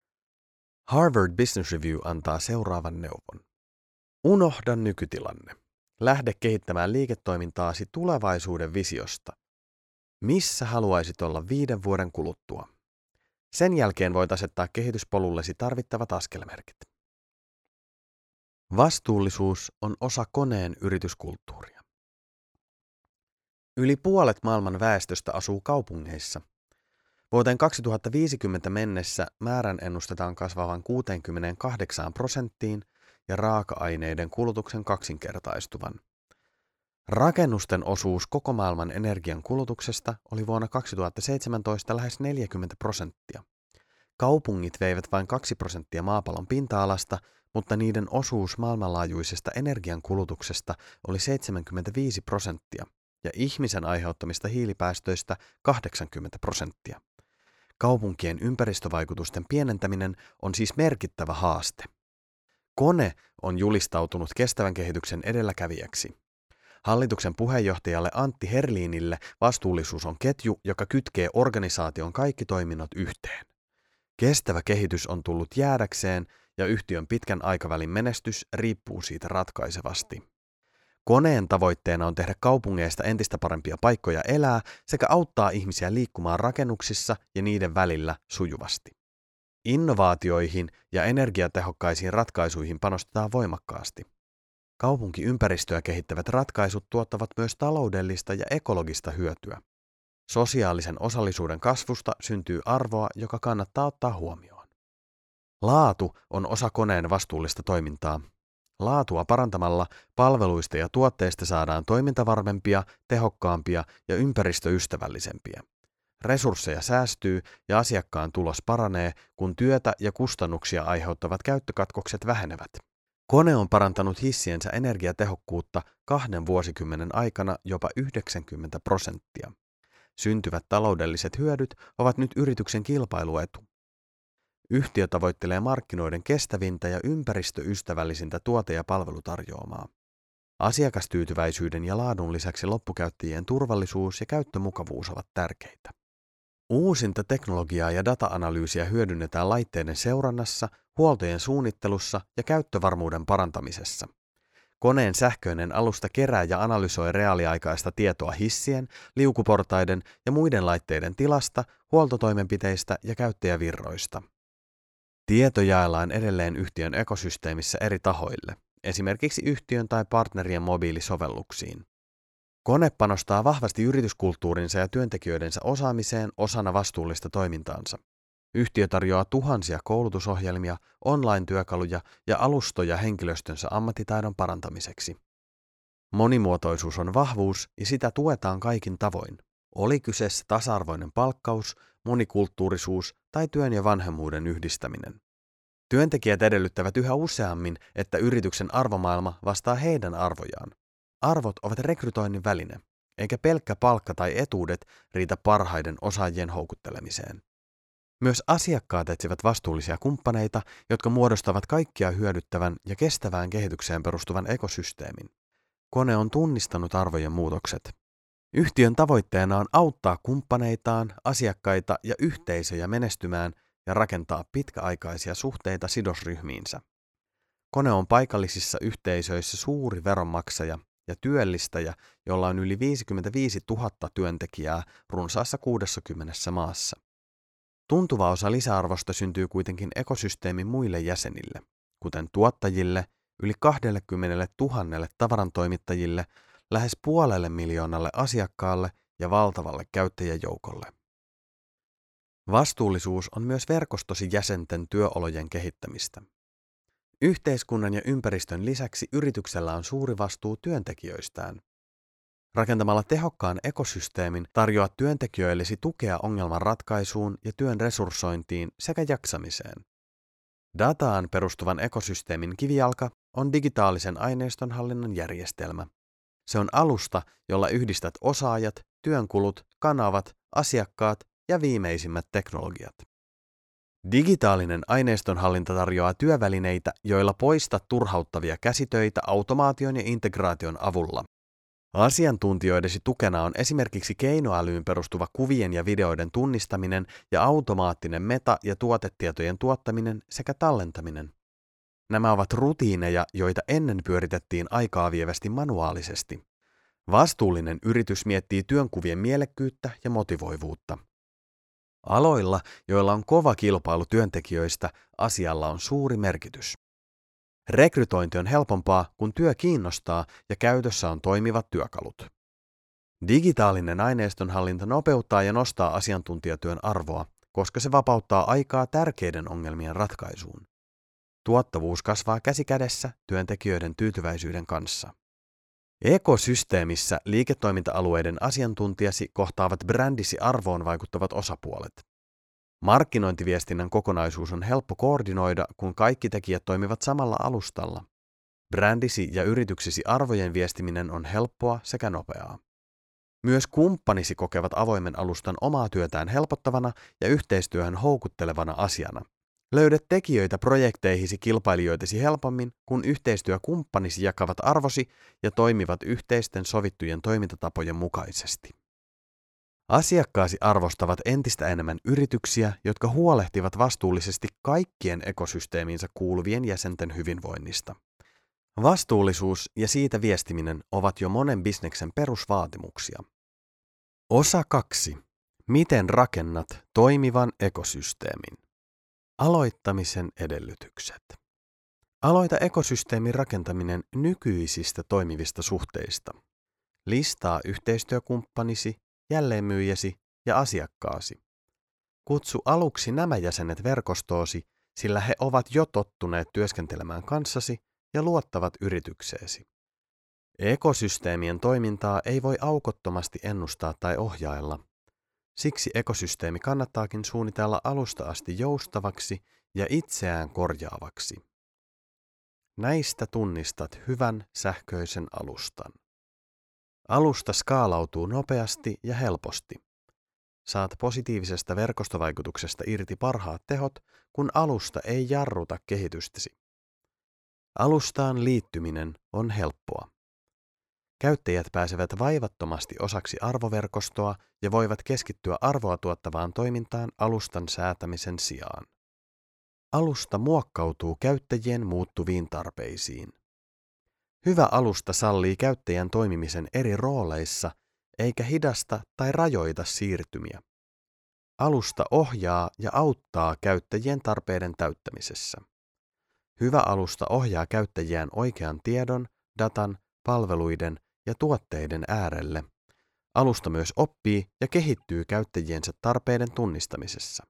Harvard Business Review antaa seuraavan neuvon. Unohda nykytilanne. Lähde kehittämään liiketoimintaasi tulevaisuuden visiosta. Missä haluaisit olla viiden vuoden kuluttua? Sen jälkeen voit asettaa kehityspolullesi tarvittavat askelmerkit. Vastuullisuus on osa koneen yrityskulttuuria. Yli puolet maailman väestöstä asuu kaupungeissa. Vuoteen kaksituhattaviisikymmentä mennessä määrän ennustetaan kasvavan kuuteenkymmeneenkahdeksaan prosenttiin ja raaka-aineiden kulutuksen kaksinkertaistuvan. Rakennusten osuus koko maailman energian kulutuksesta oli vuonna kaksituhattaseitsemäntoista lähes neljäkymmentä prosenttia. Kaupungit veivät vain kaksi prosenttia maapallon pinta-alasta, mutta niiden osuus maailmanlaajuisesta energian kulutuksesta oli seitsemänkymmentäviisi prosenttia ja ihmisen aiheuttamista hiilipäästöistä kahdeksankymmentä prosenttia. Kaupunkien ympäristövaikutusten pienentäminen on siis merkittävä haaste. Kone on julistautunut kestävän kehityksen edelläkävijäksi. Hallituksen puheenjohtajalle Antti Herlinille vastuullisuus on ketju, joka kytkee organisaation kaikki toiminnot yhteen. Kestävä kehitys on tullut jäädäkseen ja yhtiön pitkän aikavälin menestys riippuu siitä ratkaisevasti. Koneen tavoitteena on tehdä kaupungeista entistä parempia paikkoja elää sekä auttaa ihmisiä liikkumaan rakennuksissa ja niiden välillä sujuvasti. Innovaatioihin ja energiatehokkaisiin ratkaisuihin panostetaan voimakkaasti. Kaupunkiympäristöä kehittävät ratkaisut tuottavat myös taloudellista ja ekologista hyötyä. Sosiaalisen osallisuuden kasvusta syntyy arvoa, joka kannattaa ottaa huomioon. Laatu on osa koneen vastuullista toimintaa. Laatua parantamalla palveluista ja tuotteista saadaan toimintavarmempia, tehokkaampia ja ympäristöystävällisempiä. Resursseja säästyy ja asiakkaan tulos paranee, kun työtä ja kustannuksia aiheuttavat käyttökatkokset vähenevät. Kone on parantanut hissiensä energiatehokkuutta kahden vuosikymmenen aikana jopa yhdeksänkymmentä prosenttia. Syntyvät taloudelliset hyödyt ovat nyt yrityksen kilpailuetu. Yhtiö tavoittelee markkinoiden kestävintä ja ympäristöystävällisintä tuote- ja palvelutarjoomaa. Asiakastyytyväisyyden ja laadun lisäksi loppukäyttäjien turvallisuus ja käyttömukavuus ovat tärkeitä. Uusinta teknologiaa ja data-analyysiä hyödynnetään laitteiden seurannassa, huoltojen suunnittelussa ja käyttövarmuuden parantamisessa. Koneen sähköinen alusta kerää ja analysoi reaaliaikaista tietoa hissien, liukuportaiden ja muiden laitteiden tilasta, huoltotoimenpiteistä ja käyttäjävirroista. Tieto jaellaan edelleen yhtiön ekosysteemissä eri tahoille, esimerkiksi yhtiön tai partnerien mobiilisovelluksiin. Kone panostaa vahvasti yrityskulttuurinsa ja työntekijöidensä osaamiseen osana vastuullista toimintaansa. Yhtiö tarjoaa tuhansia koulutusohjelmia, online-työkaluja ja alustoja henkilöstönsä ammattitaidon parantamiseksi. Monimuotoisuus on vahvuus ja sitä tuetaan kaikin tavoin. Oli kyseessä tasa-arvoinen palkkaus, monikulttuurisuus tai työn ja vanhemmuuden yhdistäminen. Työntekijät edellyttävät yhä useammin, että yrityksen arvomaailma vastaa heidän arvojaan. Arvot ovat rekrytoinnin väline, eikä pelkkä palkka tai etuudet riitä parhaiden osaajien houkuttelemiseen. Myös asiakkaat etsivät vastuullisia kumppaneita, jotka muodostavat kaikkia hyödyttävän ja kestävään kehitykseen perustuvan ekosysteemin. Kone on tunnistanut arvojen muutokset. Yhtiön tavoitteena on auttaa kumppaneitaan, asiakkaita ja yhteisöjä menestymään ja rakentaa pitkäaikaisia suhteita sidosryhmiinsä. Kone on paikallisissa yhteisöissä suuri veronmaksaja ja työllistäjä, jolla on yli viisikymmentäviisituhatta työntekijää runsaassa kuudessakymmenessä maassa. Tuntuva osa lisäarvosta syntyy kuitenkin ekosysteemin muille jäsenille, kuten tuottajille, yli kaksikymmentätuhatta tavarantoimittajille, lähes puolelle miljoonalle asiakkaalle ja valtavalle käyttäjäjoukolle. Vastuullisuus on myös verkostosi jäsenten työolojen kehittämistä. Yhteiskunnan ja ympäristön lisäksi yrityksellä on suuri vastuu työntekijöistään. Rakentamalla tehokkaan ekosysteemin tarjoat työntekijöillesi tukea ongelman ratkaisuun ja työn resurssointiin sekä jaksamiseen. Dataan perustuvan ekosysteemin kivijalka on digitaalisen aineistonhallinnan järjestelmä. Se on alusta, jolla yhdistät osaajat, työnkulut, kanavat, asiakkaat ja viimeisimmät teknologiat. Digitaalinen aineistonhallinta tarjoaa työvälineitä, joilla poistat turhauttavia käsitöitä automaation ja integraation avulla. Asiantuntijoidesi tukena on esimerkiksi keinoälyyn perustuva kuvien ja videoiden tunnistaminen ja automaattinen meta- ja tuotetietojen tuottaminen sekä tallentaminen. Nämä ovat rutiineja, joita ennen pyöritettiin aikaa vievästi manuaalisesti. Vastuullinen yritys miettii työnkuvien mielekkyyttä ja motivoivuutta. Aloilla, joilla on kova kilpailu työntekijöistä, asialla on suuri merkitys. Rekrytointi on helpompaa, kun työ kiinnostaa ja käytössä on toimivat työkalut. Digitaalinen aineistonhallinta nopeuttaa ja nostaa asiantuntijatyön arvoa, koska se vapauttaa aikaa tärkeiden ongelmien ratkaisuun. Tuottavuus kasvaa käsi kädessä työntekijöiden tyytyväisyyden kanssa. Ekosysteemissä liiketoiminta-alueiden asiantuntijasi kohtaavat brändisi arvoon vaikuttavat osapuolet. Markkinointiviestinnän kokonaisuus on helppo koordinoida, kun kaikki tekijät toimivat samalla alustalla. Brändisi ja yrityksesi arvojen viestiminen on helppoa sekä nopeaa. Myös kumppanisi kokevat avoimen alustan omaa työtään helpottavana ja yhteistyöhön houkuttelevana asiana. Löydät tekijöitä projekteihisi kilpailijoitesi helpommin, kun yhteistyökumppanisi jakavat arvosi ja toimivat yhteisten sovittujen toimintatapojen mukaisesti. Asiakkaasi arvostavat entistä enemmän yrityksiä, jotka huolehtivat vastuullisesti kaikkien ekosysteemiinsä kuuluvien jäsenten hyvinvoinnista. Vastuullisuus ja siitä viestiminen ovat jo monen bisneksen perusvaatimuksia. Osa kaksi. Miten rakennat toimivan ekosysteemin? Aloittamisen edellytykset. Aloita ekosysteemin rakentaminen nykyisistä toimivista suhteista. Listaa yhteistyökumppanisi, jälleenmyyjäsi ja asiakkaasi. Kutsu aluksi nämä jäsenet verkostoosi, sillä he ovat jo tottuneet työskentelemään kanssasi ja luottavat yritykseesi. Ekosysteemien toimintaa ei voi aukottomasti ennustaa tai ohjailla. Siksi ekosysteemi kannattaakin suunnitella alusta asti joustavaksi ja itseään korjaavaksi. Näistä tunnistat hyvän sähköisen alustan. Alusta skaalautuu nopeasti ja helposti. Saat positiivisesta verkostovaikutuksesta irti parhaat tehot, kun alusta ei jarruta kehitystäsi. Alustaan liittyminen on helppoa. käyttäjät pääsevät vaivattomasti osaksi arvoverkostoa ja voivat keskittyä arvoa tuottavaan toimintaan alustan säätämisen sijaan. Alusta muokkautuu käyttäjien muuttuviin tarpeisiin. Hyvä alusta sallii käyttäjän toimimisen eri rooleissa eikä hidasta tai rajoita siirtymiä. Alusta ohjaa ja auttaa käyttäjien tarpeiden täyttämisessä. Hyvä alusta ohjaa käyttäjiään oikean tiedon, datan, palveluiden ja tuotteiden äärelle. Alusta myös oppii ja kehittyy käyttäjiensä tarpeiden tunnistamisessa.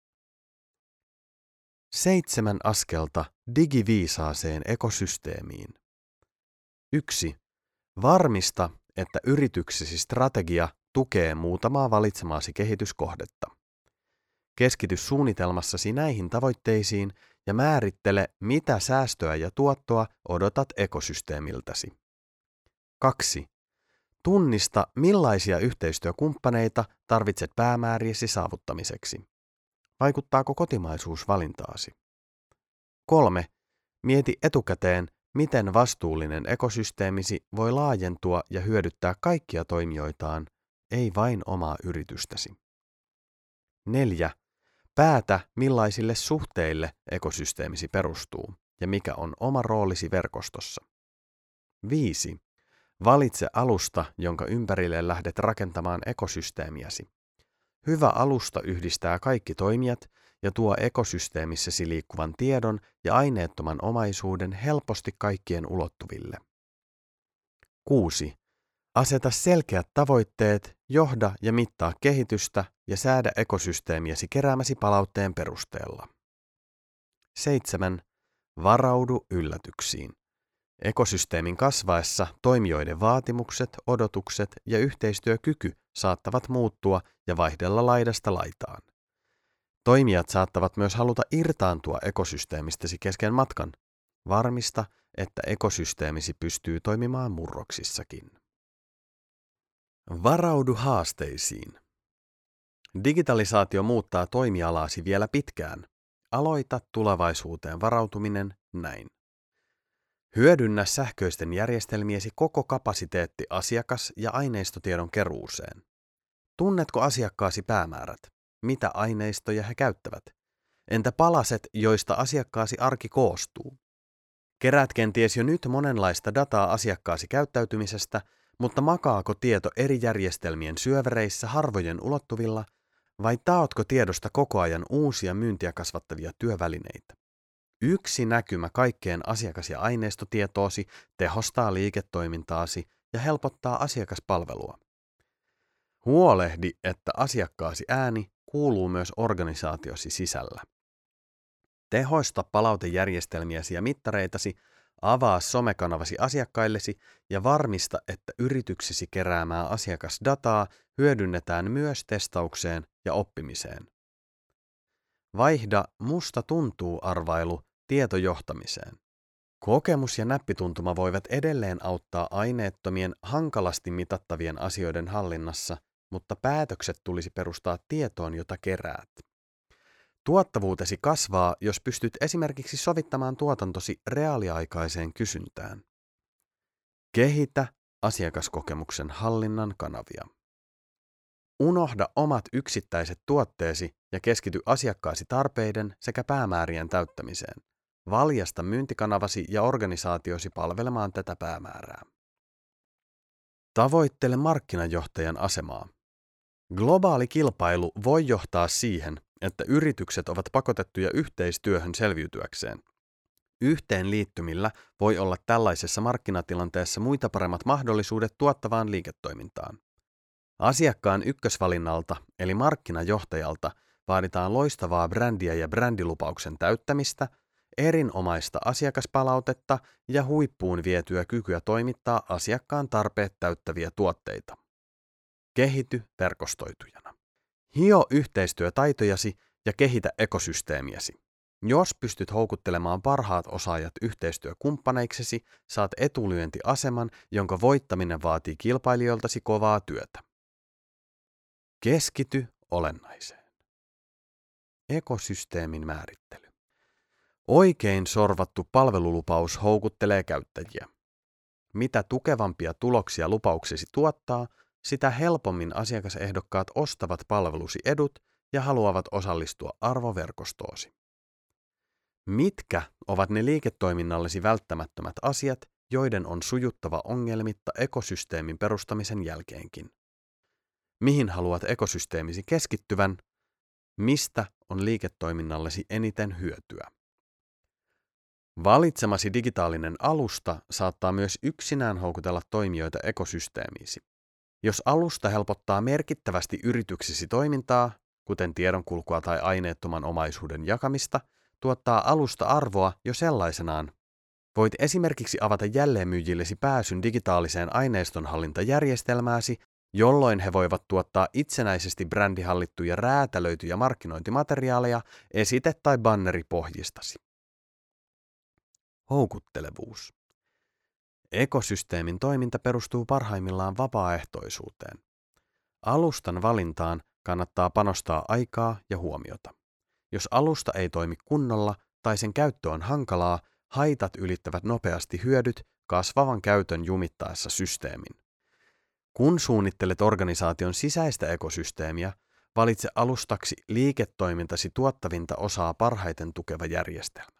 Seitsemän askelta digiviisaaseen ekosysteemiin. yksi. Varmista, että yrityksesi strategia tukee muutamaa valitsemaasi kehityskohdetta. Keskity suunnitelmassasi näihin tavoitteisiin ja määrittele, mitä säästöä ja tuottoa odotat ekosysteemiltäsi. kaksi. Tunnista, millaisia yhteistyökumppaneita tarvitset päämääriesi saavuttamiseksi. Vaikuttaako kotimaisuus valintaasi? kolme. Mieti etukäteen, miten vastuullinen ekosysteemisi voi laajentua ja hyödyttää kaikkia toimijoitaan, ei vain omaa yritystäsi. neljä. Päätä, millaisille suhteille ekosysteemisi perustuu ja mikä on oma roolisi verkostossa. viisi. Valitse alusta, jonka ympärille lähdet rakentamaan ekosysteemiäsi. Hyvä alusta yhdistää kaikki toimijat ja tuo ekosysteemissäsi liikkuvan tiedon ja aineettoman omaisuuden helposti kaikkien ulottuville. kuusi. Aseta selkeät tavoitteet, johda ja mittaa kehitystä ja säädä ekosysteemiäsi keräämäsi palautteen perusteella. seitsemän. Varaudu yllätyksiin. Ekosysteemin kasvaessa toimijoiden vaatimukset, odotukset ja yhteistyökyky saattavat muuttua ja vaihdella laidasta laitaan. Toimijat saattavat myös haluta irtaantua ekosysteemistäsi kesken matkan. Varmista, että ekosysteemisi pystyy toimimaan murroksissakin. Varaudu haasteisiin. Digitalisaatio muuttaa toimialaasi vielä pitkään. Aloita tulevaisuuteen varautuminen näin. Hyödynnä sähköisten järjestelmiesi koko kapasiteetti asiakas- ja aineistotiedon keruuseen. Tunnetko asiakkaasi päämäärät? Mitä aineistoja he käyttävät? Entä palaset, joista asiakkaasi arki koostuu? Keräät kenties jo nyt monenlaista dataa asiakkaasi käyttäytymisestä, mutta makaako tieto eri järjestelmien syövereissä harvojen ulottuvilla, vai taotko tiedosta koko ajan uusia myyntiä kasvattavia työvälineitä? Yksi näkymä kaikkeen asiakas- ja aineistotietoosi tehostaa liiketoimintaasi ja helpottaa asiakaspalvelua. Huolehdi, että asiakkaasi ääni kuuluu myös organisaatiosi sisällä. Tehosta palautejärjestelmiäsi ja mittareitasi, avaa somekanavasi asiakkaillesi ja varmista, että yrityksesi keräämää asiakasdataa hyödynnetään myös testaukseen ja oppimiseen. Vaihda musta tuntuu arvailu tietojohtamiseen. Kokemus ja näppituntuma voivat edelleen auttaa aineettomien, hankalasti mitattavien asioiden hallinnassa, mutta päätökset tulisi perustaa tietoon, jota keräät. Tuottavuutesi kasvaa, jos pystyt esimerkiksi sovittamaan tuotantosi reaaliaikaiseen kysyntään. Kehitä asiakaskokemuksen hallinnan kanavia. Unohda omat yksittäiset tuotteesi ja keskity asiakkaasi tarpeiden sekä päämäärien täyttämiseen. Valjasta myyntikanavasi ja organisaatiosi palvelemaan tätä päämäärää. Tavoittele markkinajohtajan asemaa. Globaali kilpailu voi johtaa siihen, että yritykset ovat pakotettuja yhteistyöhön selviytyäkseen. Yhteenliittymillä voi olla tällaisessa markkinatilanteessa muita paremmat mahdollisuudet tuottavaan liiketoimintaan. Asiakkaan ykkösvalinnalta eli markkinajohtajalta vaaditaan loistavaa brändiä ja brändilupauksen täyttämistä, erinomaista asiakaspalautetta ja huippuun vietyä kykyä toimittaa asiakkaan tarpeet täyttäviä tuotteita. Kehity verkostoitujana. Hio yhteistyötaitojasi ja kehitä ekosysteemiäsi. Jos pystyt houkuttelemaan parhaat osaajat yhteistyökumppaneiksesi, saat etulyöntiaseman, jonka voittaminen vaatii kilpailijoiltasi kovaa työtä. Keskity olennaiseen. Ekosysteemin määrittely. Oikein sorvattu palvelulupaus houkuttelee käyttäjiä. mitä tukevampia tuloksia lupauksesi tuottaa, sitä helpommin asiakasehdokkaat ostavat palvelusi edut ja haluavat osallistua arvoverkostoosi. Mitkä ovat ne liiketoiminnallesi välttämättömät asiat, joiden on sujuttava ongelmitta ekosysteemin perustamisen jälkeenkin? Mihin haluat ekosysteemisi keskittyvän? Mistä on liiketoiminnallesi eniten hyötyä? Valitsemasi digitaalinen alusta saattaa myös yksinään houkutella toimijoita ekosysteemiisi. Jos alusta helpottaa merkittävästi yrityksesi toimintaa, kuten tiedonkulkua tai aineettoman omaisuuden jakamista, tuottaa alusta arvoa jo sellaisenaan. Voit esimerkiksi avata jälleenmyyjillesi pääsyn digitaaliseen aineistonhallintajärjestelmääsi, jolloin he voivat tuottaa itsenäisesti brändihallittuja räätälöityjä markkinointimateriaaleja esite- tai banneripohjistasi. Houkuttelevuus. Ekosysteemin toiminta perustuu parhaimmillaan vapaaehtoisuuteen. Alustan valintaan kannattaa panostaa aikaa ja huomiota. Jos alusta ei toimi kunnolla tai sen käyttö on hankalaa, haitat ylittävät nopeasti hyödyt kasvavan käytön jumittaessa systeemin. Kun suunnittelet organisaation sisäistä ekosysteemiä, valitse alustaksi liiketoimintasi tuottavinta osaa parhaiten tukeva järjestelmä.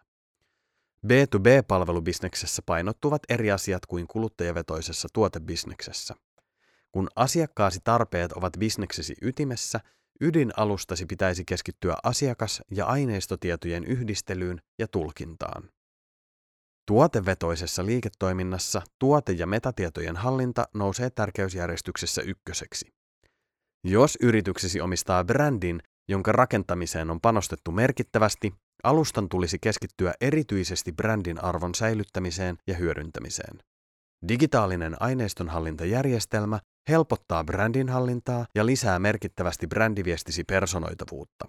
B to B-palvelubisneksessä painottuvat eri asiat kuin kuluttajavetoisessa tuotebisneksessä. Kun asiakkaasi tarpeet ovat bisneksesi ytimessä, ydinalustasi pitäisi keskittyä asiakas- ja aineistotietojen yhdistelyyn ja tulkintaan. Tuotevetoisessa liiketoiminnassa tuote- ja metatietojen hallinta nousee tärkeysjärjestyksessä ykköseksi. Jos yrityksesi omistaa brändin, jonka rakentamiseen on panostettu merkittävästi, alustan tulisi keskittyä erityisesti brändin arvon säilyttämiseen ja hyödyntämiseen. Digitaalinen aineistonhallintajärjestelmä helpottaa brändin hallintaa ja lisää merkittävästi brändiviestisi personoitavuutta.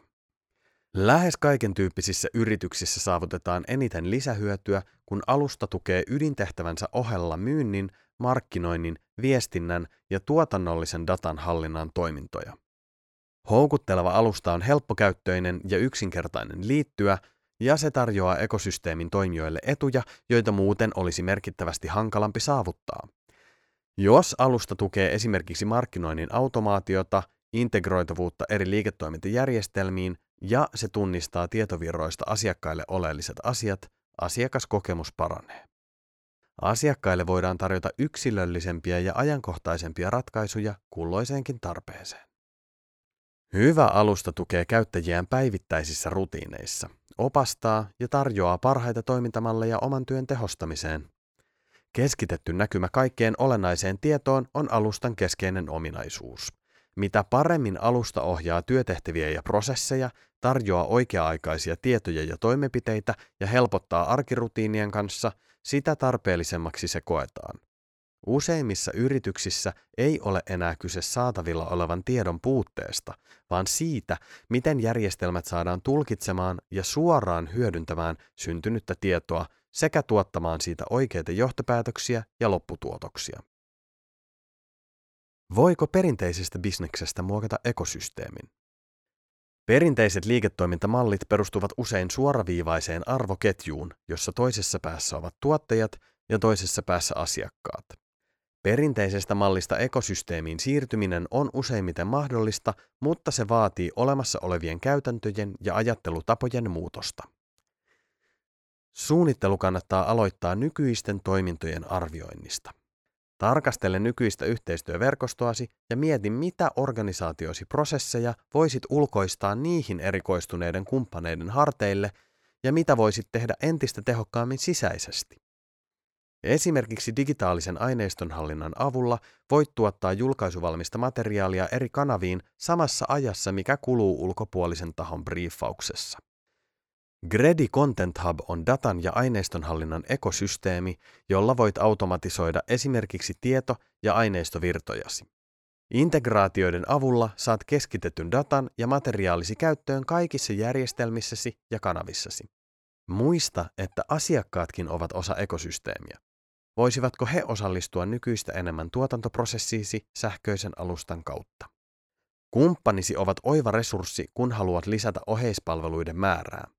Lähes kaiken tyyppisissä yrityksissä saavutetaan eniten lisähyötyä, kun alusta tukee ydintehtävänsä ohella myynnin, markkinoinnin, viestinnän ja tuotannollisen datan hallinnan toimintoja. Houkutteleva alusta on helppokäyttöinen ja yksinkertainen liittyä, ja se tarjoaa ekosysteemin toimijoille etuja, joita muuten olisi merkittävästi hankalampi saavuttaa. Jos alusta tukee esimerkiksi markkinoinnin automaatiota, integroitavuutta eri liiketoimintajärjestelmiin ja se tunnistaa tietovirroista asiakkaille oleelliset asiat, asiakaskokemus paranee. Asiakkaille voidaan tarjota yksilöllisempiä ja ajankohtaisempia ratkaisuja kulloiseenkin tarpeeseen. Hyvä alusta tukee käyttäjiään päivittäisissä rutiineissa, opastaa ja tarjoaa parhaita toimintamalleja oman työn tehostamiseen. Keskitetty näkymä kaikkeen olennaiseen tietoon on alustan keskeinen ominaisuus. Mitä paremmin alusta ohjaa työtehtäviä ja prosesseja, tarjoaa oikea-aikaisia tietoja ja toimenpiteitä ja helpottaa arkirutiinien kanssa, sitä tarpeellisemmaksi se koetaan. Useimmissa yrityksissä ei ole enää kyse saatavilla olevan tiedon puutteesta, vaan siitä, miten järjestelmät saadaan tulkitsemaan ja suoraan hyödyntämään syntynyttä tietoa sekä tuottamaan siitä oikeita johtopäätöksiä ja lopputuotoksia. Voiko perinteisestä bisneksestä muokata ekosysteemin? Perinteiset liiketoimintamallit perustuvat usein suoraviivaiseen arvoketjuun, jossa toisessa päässä ovat tuottajat ja toisessa päässä asiakkaat. Perinteisestä mallista ekosysteemiin siirtyminen on useimmiten mahdollista, mutta se vaatii olemassa olevien käytäntöjen ja ajattelutapojen muutosta. Suunnittelu kannattaa aloittaa nykyisten toimintojen arvioinnista. Tarkastele nykyistä yhteistyöverkostoasi ja mieti, mitä organisaatiosi prosesseja voisit ulkoistaa niihin erikoistuneiden kumppaneiden harteille ja mitä voisit tehdä entistä tehokkaammin sisäisesti. Esimerkiksi digitaalisen aineistonhallinnan avulla voit tuottaa julkaisuvalmista materiaalia eri kanaviin samassa ajassa, mikä kuluu ulkopuolisen tahon briefauksessa. Gredi Content Hub on datan ja aineistonhallinnan ekosysteemi, jolla voit automatisoida esimerkiksi tieto- ja aineistovirtojasi. Integraatioiden avulla saat keskitetyn datan ja materiaalisi käyttöön kaikissa järjestelmissäsi ja kanavissasi. Muista, että asiakkaatkin ovat osa ekosysteemiä. Voisivatko he osallistua nykyistä enemmän tuotantoprosessiisi sähköisen alustan kautta? Kumppanisi ovat oiva resurssi, kun haluat lisätä oheispalveluiden määrää.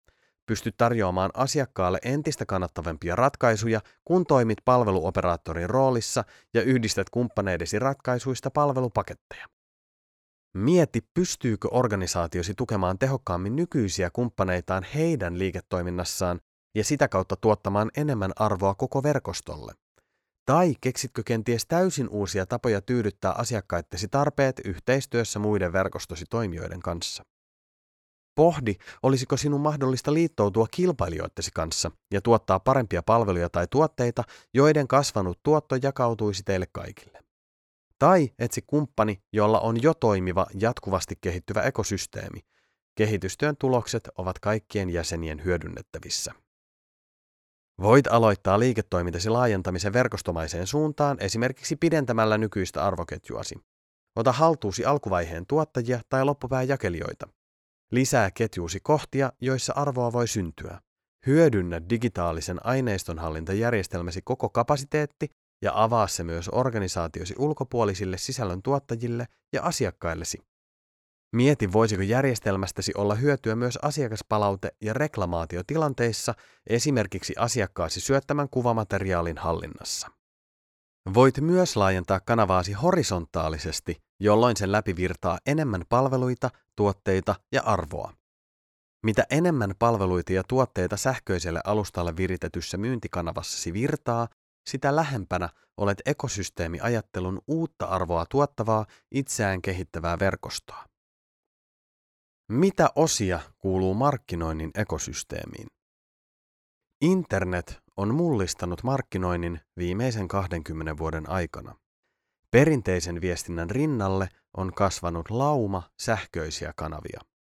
pystyt tarjoamaan asiakkaalle entistä kannattavampia ratkaisuja, kun toimit palveluoperaattorin roolissa ja yhdistät kumppaneidesi ratkaisuista palvelupaketteja. Mieti, pystyykö organisaatiosi tukemaan tehokkaammin nykyisiä kumppaneitaan heidän liiketoiminnassaan ja sitä kautta tuottamaan enemmän arvoa koko verkostolle. Tai keksitkö kenties täysin uusia tapoja tyydyttää asiakkaittesi tarpeet yhteistyössä muiden verkostosi toimijoiden kanssa. Pohdi, olisiko sinun mahdollista liittoutua kilpailijoittesi kanssa ja tuottaa parempia palveluja tai tuotteita, joiden kasvanut tuotto jakautuisi teille kaikille. Tai etsi kumppani, jolla on jo toimiva, jatkuvasti kehittyvä ekosysteemi. Kehitystyön tulokset ovat kaikkien jäsenien hyödynnettävissä. Voit aloittaa liiketoimintasi laajentamisen verkostomaiseen suuntaan esimerkiksi pidentämällä nykyistä arvoketjuasi. Ota haltuusi alkuvaiheen tuottajia tai loppupään jakelijoita. Lisää ketjuusi kohtia, joissa arvoa voi syntyä. Hyödynnä digitaalisen aineistonhallintajärjestelmäsi koko kapasiteetti ja avaa se myös organisaatiosi ulkopuolisille sisällöntuottajille ja asiakkaillesi. Mieti, voisiko järjestelmästäsi olla hyötyä myös asiakaspalaute- ja reklamaatiotilanteissa, esimerkiksi asiakkaasi syöttämän kuvamateriaalin hallinnassa. Voit myös laajentaa kanavaasi horisontaalisesti, jolloin sen läpi virtaa enemmän palveluita, tuotteita ja arvoa. Mitä enemmän palveluita ja tuotteita sähköiselle alustalle viritetyssä myyntikanavassasi virtaa, sitä lähempänä olet ekosysteemiajattelun uutta arvoa tuottavaa, itseään kehittävää verkostoa. Mitä osia kuuluu markkinoinnin ekosysteemiin? Internet on mullistanut markkinoinnin viimeisen kahdenkymmenen vuoden aikana. Perinteisen viestinnän rinnalle on kasvanut lauma sähköisiä kanavia.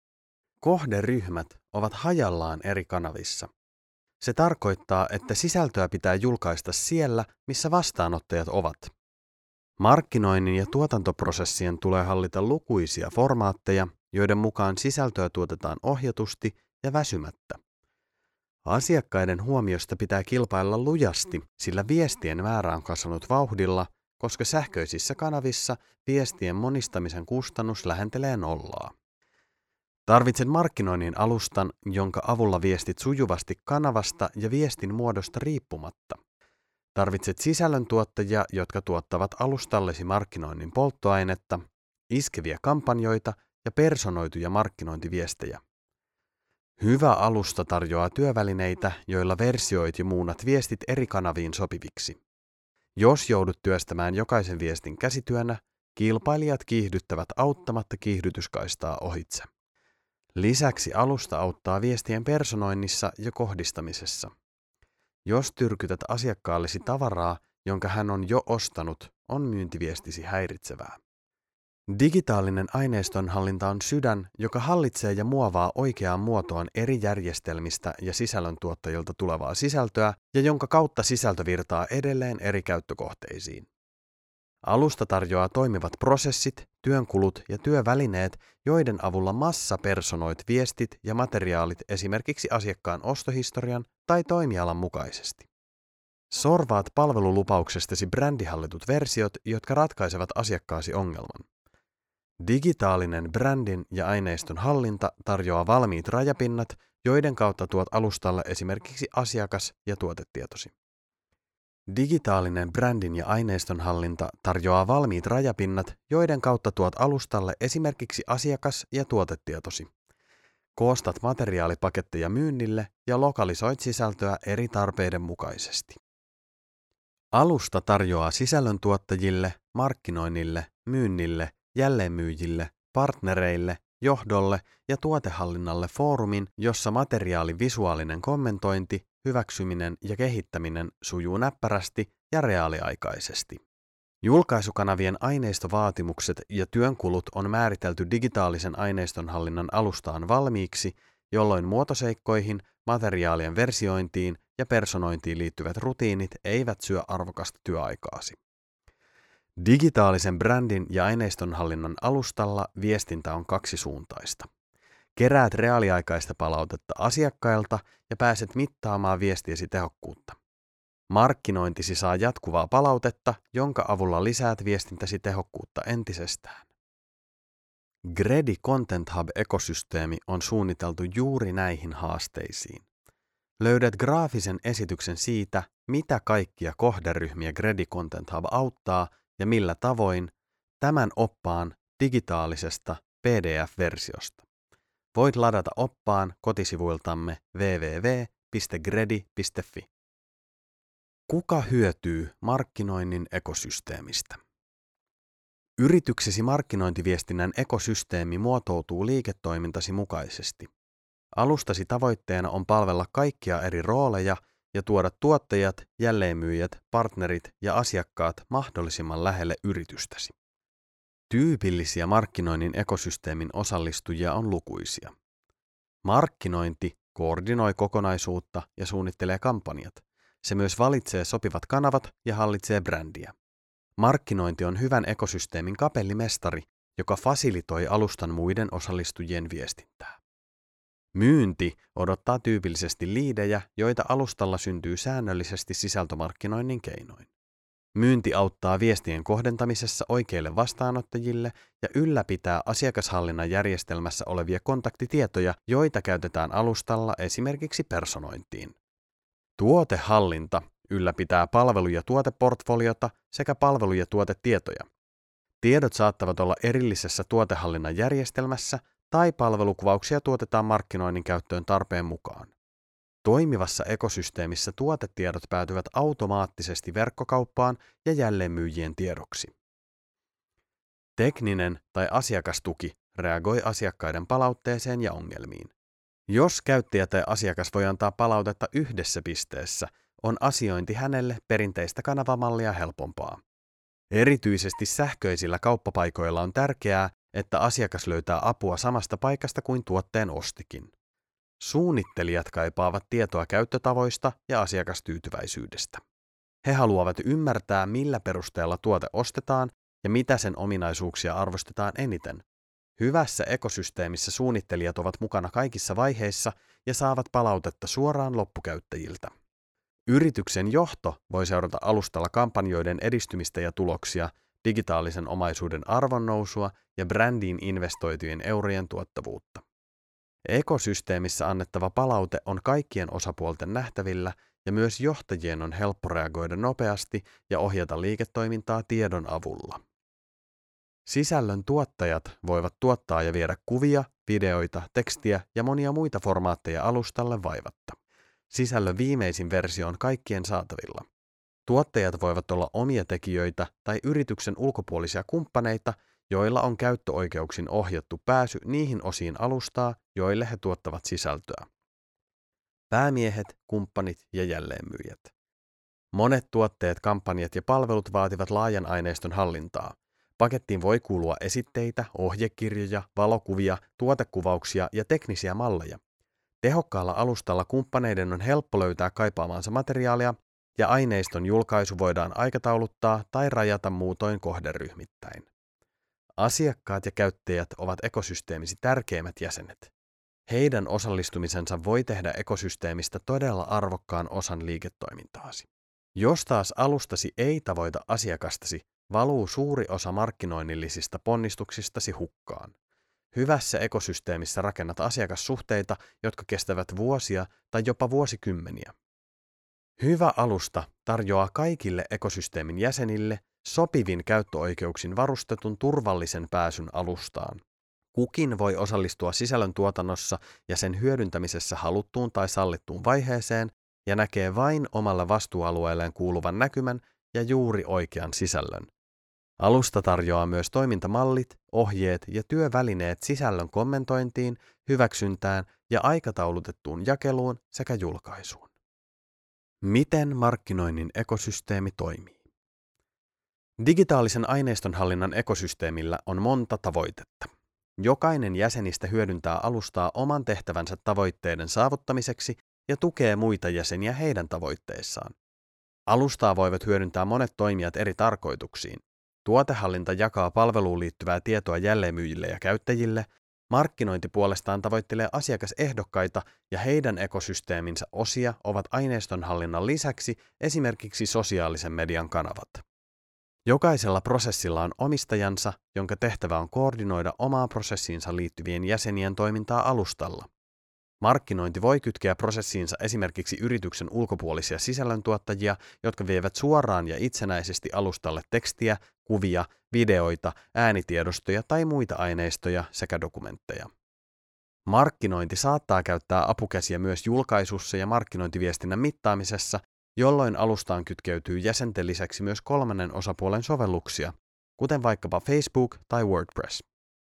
Kohderyhmät ovat hajallaan eri kanavissa. Se tarkoittaa, että sisältöä pitää julkaista siellä, missä vastaanottajat ovat. Markkinoinnin ja tuotantoprosessien tulee hallita lukuisia formaatteja, joiden mukaan sisältöä tuotetaan ohjatusti ja väsymättä. Asiakkaiden huomiosta pitää kilpailla lujasti, sillä viestien määrä on kasvanut vauhdilla, koska sähköisissä kanavissa viestien monistamisen kustannus lähentelee nollaa. Tarvitset markkinoinnin alustan, jonka avulla viestit sujuvasti kanavasta ja viestin muodosta riippumatta. Tarvitset sisällöntuottajia, jotka tuottavat alustallesi markkinoinnin polttoainetta, iskeviä kampanjoita ja personoituja markkinointiviestejä. Hyvä alusta tarjoaa työvälineitä, joilla versioit ja muunnat viestit eri kanaviin sopiviksi. Jos joudut työstämään jokaisen viestin käsityönä, kilpailijat kiihdyttävät auttamatta kiihdytyskaistaa ohitse. Lisäksi alusta auttaa viestien personoinnissa ja kohdistamisessa. Jos tyrkytät asiakkaallesi tavaraa, jonka hän on jo ostanut, on myyntiviestisi häiritsevää. Digitaalinen aineistonhallinta on sydän, joka hallitsee ja muovaa oikeaan muotoon eri järjestelmistä ja sisällöntuottajilta tulevaa sisältöä ja jonka kautta sisältö virtaa edelleen eri käyttökohteisiin. Alusta tarjoaa toimivat prosessit, työnkulut ja työvälineet, joiden avulla massapersonoit viestit ja materiaalit esimerkiksi asiakkaan ostohistorian tai toimialan mukaisesti. Sorvaat palvelulupauksestasi brändihallitut versiot, jotka ratkaisevat asiakkaasi ongelman. Digitaalinen brändin ja aineiston hallinta tarjoaa valmiit rajapinnat, joiden kautta tuot alustalle esimerkiksi asiakas- ja tuotetietosi. Digitaalinen brändin ja aineiston hallinta tarjoaa valmiit rajapinnat, joiden kautta tuot alustalle esimerkiksi asiakas- ja tuotetietosi. Koostat materiaalipaketteja myynnille ja lokalisoit sisältöä eri tarpeiden mukaisesti. Alusta tarjoaa sisällöntuottajille, markkinoinnille, myynnille, jälleenmyyjille, partnereille, johdolle ja tuotehallinnalle foorumin, jossa materiaalin visuaalinen kommentointi, hyväksyminen ja kehittäminen sujuu näppärästi ja reaaliaikaisesti. Julkaisukanavien aineistovaatimukset ja työnkulut on määritelty digitaalisen aineistonhallinnan alustaan valmiiksi, jolloin muotoseikkoihin, materiaalien versiointiin ja personointiin liittyvät rutiinit eivät syö arvokasta työaikaasi. Digitaalisen brändin ja aineistonhallinnan alustalla viestintä on kaksisuuntaista. Keräät reaaliaikaista palautetta asiakkailta ja pääset mittaamaan viestiesi tehokkuutta. Markkinointisi saa jatkuvaa palautetta, jonka avulla lisäät viestintäsi tehokkuutta entisestään. Gredi Content Hub-ekosysteemi on suunniteltu juuri näihin haasteisiin. Löydät graafisen esityksen siitä, mitä kaikkia kohderyhmiä Gredi Content Hub auttaa ja millä tavoin tämän oppaan digitaalisesta P D F-versiosta. Voit ladata oppaan kotisivuiltamme double-u double-u double-u piste gredi piste fi. Kuka hyötyy markkinoinnin ekosysteemistä? Yrityksesi markkinointiviestinnän ekosysteemi muotoutuu liiketoimintasi mukaisesti. Alustasi tavoitteena on palvella kaikkia eri rooleja ja tuoda tuottajat, jälleenmyyjät, partnerit ja asiakkaat mahdollisimman lähelle yritystäsi. Tyypillisiä markkinoinnin ekosysteemin osallistujia on lukuisia. Markkinointi koordinoi kokonaisuutta ja suunnittelee kampanjat. Se myös valitsee sopivat kanavat ja hallitsee brändiä. Markkinointi on hyvän ekosysteemin kapellimestari, joka fasilitoi alustan muiden osallistujien viestintää. Myynti odottaa tyypillisesti liidejä, joita alustalla syntyy säännöllisesti sisältömarkkinoinnin keinoin. Myynti auttaa viestien kohdentamisessa oikeille vastaanottajille ja ylläpitää asiakashallinnan järjestelmässä olevia kontaktitietoja, joita käytetään alustalla esimerkiksi personointiin. Tuotehallinta ylläpitää palvelu- ja tuoteportfoliota sekä palvelu- ja tuotetietoja. Tiedot saattavat olla erillisessä tuotehallinnan järjestelmässä tai palvelukuvauksia tuotetaan markkinoinnin käyttöön tarpeen mukaan. Toimivassa ekosysteemissä tuotetiedot päätyvät automaattisesti verkkokauppaan ja jälleenmyyjien tiedoksi. Tekninen tai asiakastuki reagoi asiakkaiden palautteeseen ja ongelmiin. Jos käyttäjä tai asiakas voi antaa palautetta yhdessä pisteessä, on asiointi hänelle perinteistä kanavamallia helpompaa. Erityisesti sähköisillä kauppapaikoilla on tärkeää, että asiakas löytää apua samasta paikasta kuin tuotteen ostikin. Suunnittelijat kaipaavat tietoa käyttötavoista ja asiakastyytyväisyydestä. He haluavat ymmärtää, millä perusteella tuote ostetaan ja mitä sen ominaisuuksia arvostetaan eniten. Hyvässä ekosysteemissä suunnittelijat ovat mukana kaikissa vaiheissa ja saavat palautetta suoraan loppukäyttäjiltä. Yrityksen johto voi seurata alustalla kampanjoiden edistymistä ja tuloksia, digitaalisen omaisuuden arvonnousua ja brändiin investoitujen eurojen tuottavuutta. Ekosysteemissä annettava palaute on kaikkien osapuolten nähtävillä ja myös johtajien on helppo reagoida nopeasti ja ohjata liiketoimintaa tiedon avulla. Sisällön tuottajat voivat tuottaa ja viedä kuvia, videoita, tekstiä ja monia muita formaatteja alustalle vaivatta. Sisällön viimeisin versio on kaikkien saatavilla. Tuottajat voivat olla omia tekijöitä tai yrityksen ulkopuolisia kumppaneita, joilla on käyttöoikeuksin ohjattu pääsy niihin osiin alustaa, joille he tuottavat sisältöä. Päämiehet, kumppanit ja jälleenmyyjät. Monet tuotteet, kampanjat ja palvelut vaativat laajan aineiston hallintaa. Pakettiin voi kuulua esitteitä, ohjekirjoja, valokuvia, tuotekuvauksia ja teknisiä malleja. Tehokkaalla alustalla kumppaneiden on helppo löytää kaipaamaansa materiaalia ja aineiston julkaisu voidaan aikatauluttaa tai rajata muutoin kohderyhmittäin. Asiakkaat ja käyttäjät ovat ekosysteemisi tärkeimmät jäsenet. Heidän osallistumisensa voi tehdä ekosysteemistä todella arvokkaan osan liiketoimintaasi. Jos taas alustasi ei tavoita asiakastasi, valuu suuri osa markkinoinnillisista ponnistuksistasi hukkaan. Hyvässä ekosysteemissä rakennat asiakassuhteita, jotka kestävät vuosia tai jopa vuosikymmeniä. Hyvä alusta tarjoaa kaikille ekosysteemin jäsenille sopivin käyttöoikeuksin varustetun turvallisen pääsyn alustaan. Kukin voi osallistua sisällön tuotannossa ja sen hyödyntämisessä haluttuun tai sallittuun vaiheeseen ja näkee vain omalle vastuualueelleen kuuluvan näkymän ja juuri oikean sisällön. Alusta tarjoaa myös toimintamallit, ohjeet ja työvälineet sisällön kommentointiin, hyväksyntään ja aikataulutettuun jakeluun sekä julkaisuun. Miten markkinoinnin ekosysteemi toimii? Digitaalisen aineistonhallinnan ekosysteemillä on monta tavoitetta. Jokainen jäsenistä hyödyntää alustaa oman tehtävänsä tavoitteiden saavuttamiseksi ja tukee muita jäseniä heidän tavoitteissaan. Alustaa voivat hyödyntää monet toimijat eri tarkoituksiin. Tuotehallinta jakaa palveluun liittyvää tietoa jälleenmyyjille ja käyttäjille, markkinointi puolestaan tavoittelee asiakasehdokkaita ja heidän ekosysteeminsä osia ovat aineistonhallinnan lisäksi esimerkiksi sosiaalisen median kanavat. Jokaisella prosessilla on omistajansa, jonka tehtävä on koordinoida omaa prosessiinsa liittyvien jäsenien toimintaa alustalla. Markkinointi voi kytkeä prosessiinsa esimerkiksi yrityksen ulkopuolisia sisällöntuottajia, jotka vievät suoraan ja itsenäisesti alustalle tekstiä, kuvia, videoita, äänitiedostoja tai muita aineistoja sekä dokumentteja. Markkinointi saattaa käyttää apukäsiä myös julkaisussa ja markkinointiviestinnän mittaamisessa, jolloin alustaan kytkeytyy jäsenten lisäksi myös kolmannen osapuolen sovelluksia, kuten vaikkapa Facebook tai WordPress.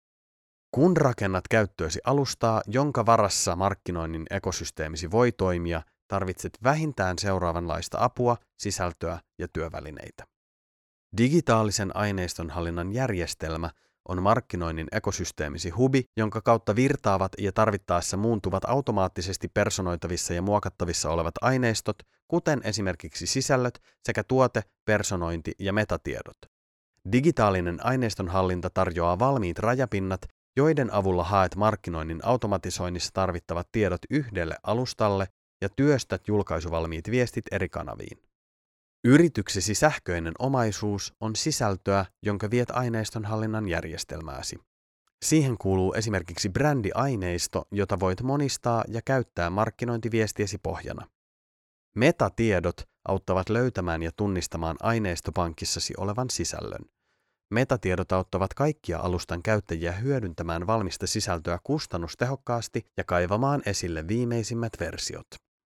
Kun rakennat käyttöösi alustaa, jonka varassa markkinoinnin ekosysteemisi voi toimia, tarvitset vähintään seuraavanlaista apua, sisältöä ja työvälineitä. Digitaalisen aineistonhallinnan järjestelmä on markkinoinnin ekosysteemisi hubi, jonka kautta virtaavat ja tarvittaessa muuntuvat automaattisesti personoitavissa ja muokattavissa olevat aineistot, kuten esimerkiksi sisällöt sekä tuote, personointi ja metatiedot. Digitaalinen aineistonhallinta tarjoaa valmiit rajapinnat, joiden avulla haet markkinoinnin automatisoinnissa tarvittavat tiedot yhdelle alustalle ja työstät julkaisuvalmiit viestit eri kanaviin. Yrityksesi sähköinen omaisuus on sisältöä, jonka viet aineistonhallinnan järjestelmääsi. Siihen kuuluu esimerkiksi brändiaineisto, jota voit monistaa ja käyttää markkinointiviestiesi pohjana. Metatiedot auttavat löytämään ja tunnistamaan aineistopankissasi olevan sisällön. Metatiedot auttavat kaikkia alustan käyttäjiä hyödyntämään valmista sisältöä kustannustehokkaasti ja kaivamaan esille viimeisimmät versiot.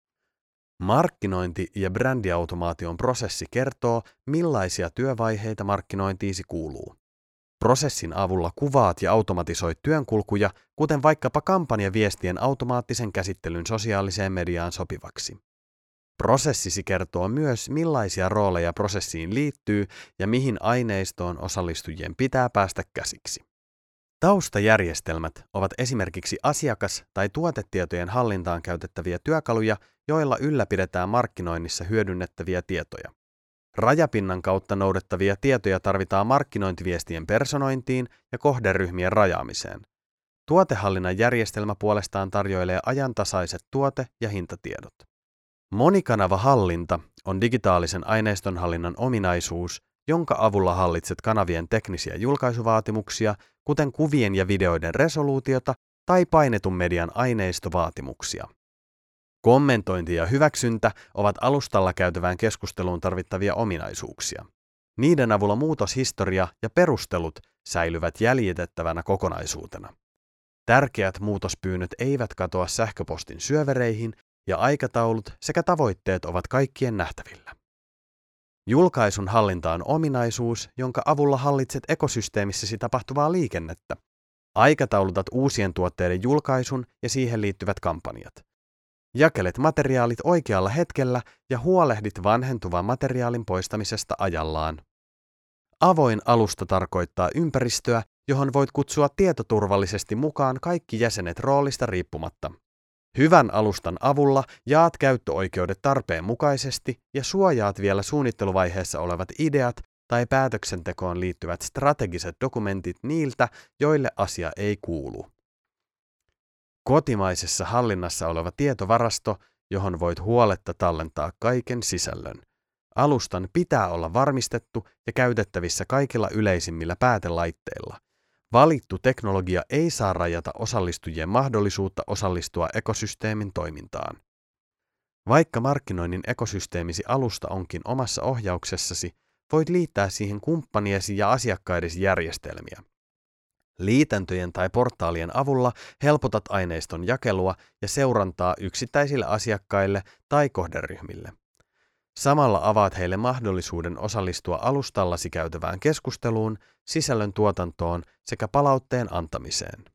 Markkinointi- ja brändiautomaation prosessi kertoo, millaisia työvaiheita markkinointiisi kuuluu. Prosessin avulla kuvaat ja automatisoit työnkulkuja, kuten vaikkapa kampanjaviestien automaattisen käsittelyn sosiaaliseen mediaan sopivaksi. Prosessisi kertoo myös, millaisia rooleja prosessiin liittyy ja mihin aineistoon osallistujien pitää päästä käsiksi. Taustajärjestelmät ovat esimerkiksi asiakas- tai tuotetietojen hallintaan käytettäviä työkaluja, joilla ylläpidetään markkinoinnissa hyödynnettäviä tietoja. Rajapinnan kautta noudettavia tietoja tarvitaan markkinointiviestien personointiin ja kohderyhmien rajaamiseen. Tuotehallinnan järjestelmä puolestaan tarjoilee ajantasaiset tuote- ja hintatiedot. Monikanavahallinta on digitaalisen aineistonhallinnan ominaisuus, jonka avulla hallitset kanavien teknisiä julkaisuvaatimuksia, kuten kuvien ja videoiden resoluutiota tai painetun median aineistovaatimuksia. Kommentointi ja hyväksyntä ovat alustalla käytävään keskusteluun tarvittavia ominaisuuksia. Niiden avulla muutoshistoria ja perustelut säilyvät jäljitettävänä kokonaisuutena. Tärkeät muutospyynnöt eivät katoa sähköpostin syövereihin ja aikataulut sekä tavoitteet ovat kaikkien nähtävillä. Julkaisun hallinta on ominaisuus, jonka avulla hallitset ekosysteemissäsi tapahtuvaa liikennettä. Aikataulutat uusien tuotteiden julkaisun ja siihen liittyvät kampanjat. Jakelet materiaalit oikealla hetkellä ja huolehdit vanhentuvan materiaalin poistamisesta ajallaan. Avoin alusta tarkoittaa ympäristöä, johon voit kutsua tietoturvallisesti mukaan kaikki jäsenet roolista riippumatta. Hyvän alustan avulla jaat käyttöoikeudet tarpeen mukaisesti ja suojaat vielä suunnitteluvaiheessa olevat ideat tai päätöksentekoon liittyvät strategiset dokumentit niiltä, joille asia ei kuulu. Kotimaisessa hallinnassa oleva tietovarasto, johon voit huoletta tallentaa kaiken sisällön. Alustan pitää olla varmistettu ja käytettävissä kaikilla yleisimmillä päätelaitteilla. Valittu teknologia ei saa rajata osallistujien mahdollisuutta osallistua ekosysteemin toimintaan. Vaikka markkinoinnin ekosysteemisi alusta onkin omassa ohjauksessasi, voit liittää siihen kumppaniesi ja asiakkaidesi järjestelmiä. Liitäntöjen tai portaalien avulla helpotat aineiston jakelua ja seurantaa yksittäisille asiakkaille tai kohderyhmille. Samalla avaat heille mahdollisuuden osallistua alustallasi käytävään keskusteluun, sisällön tuotantoon sekä palautteen antamiseen.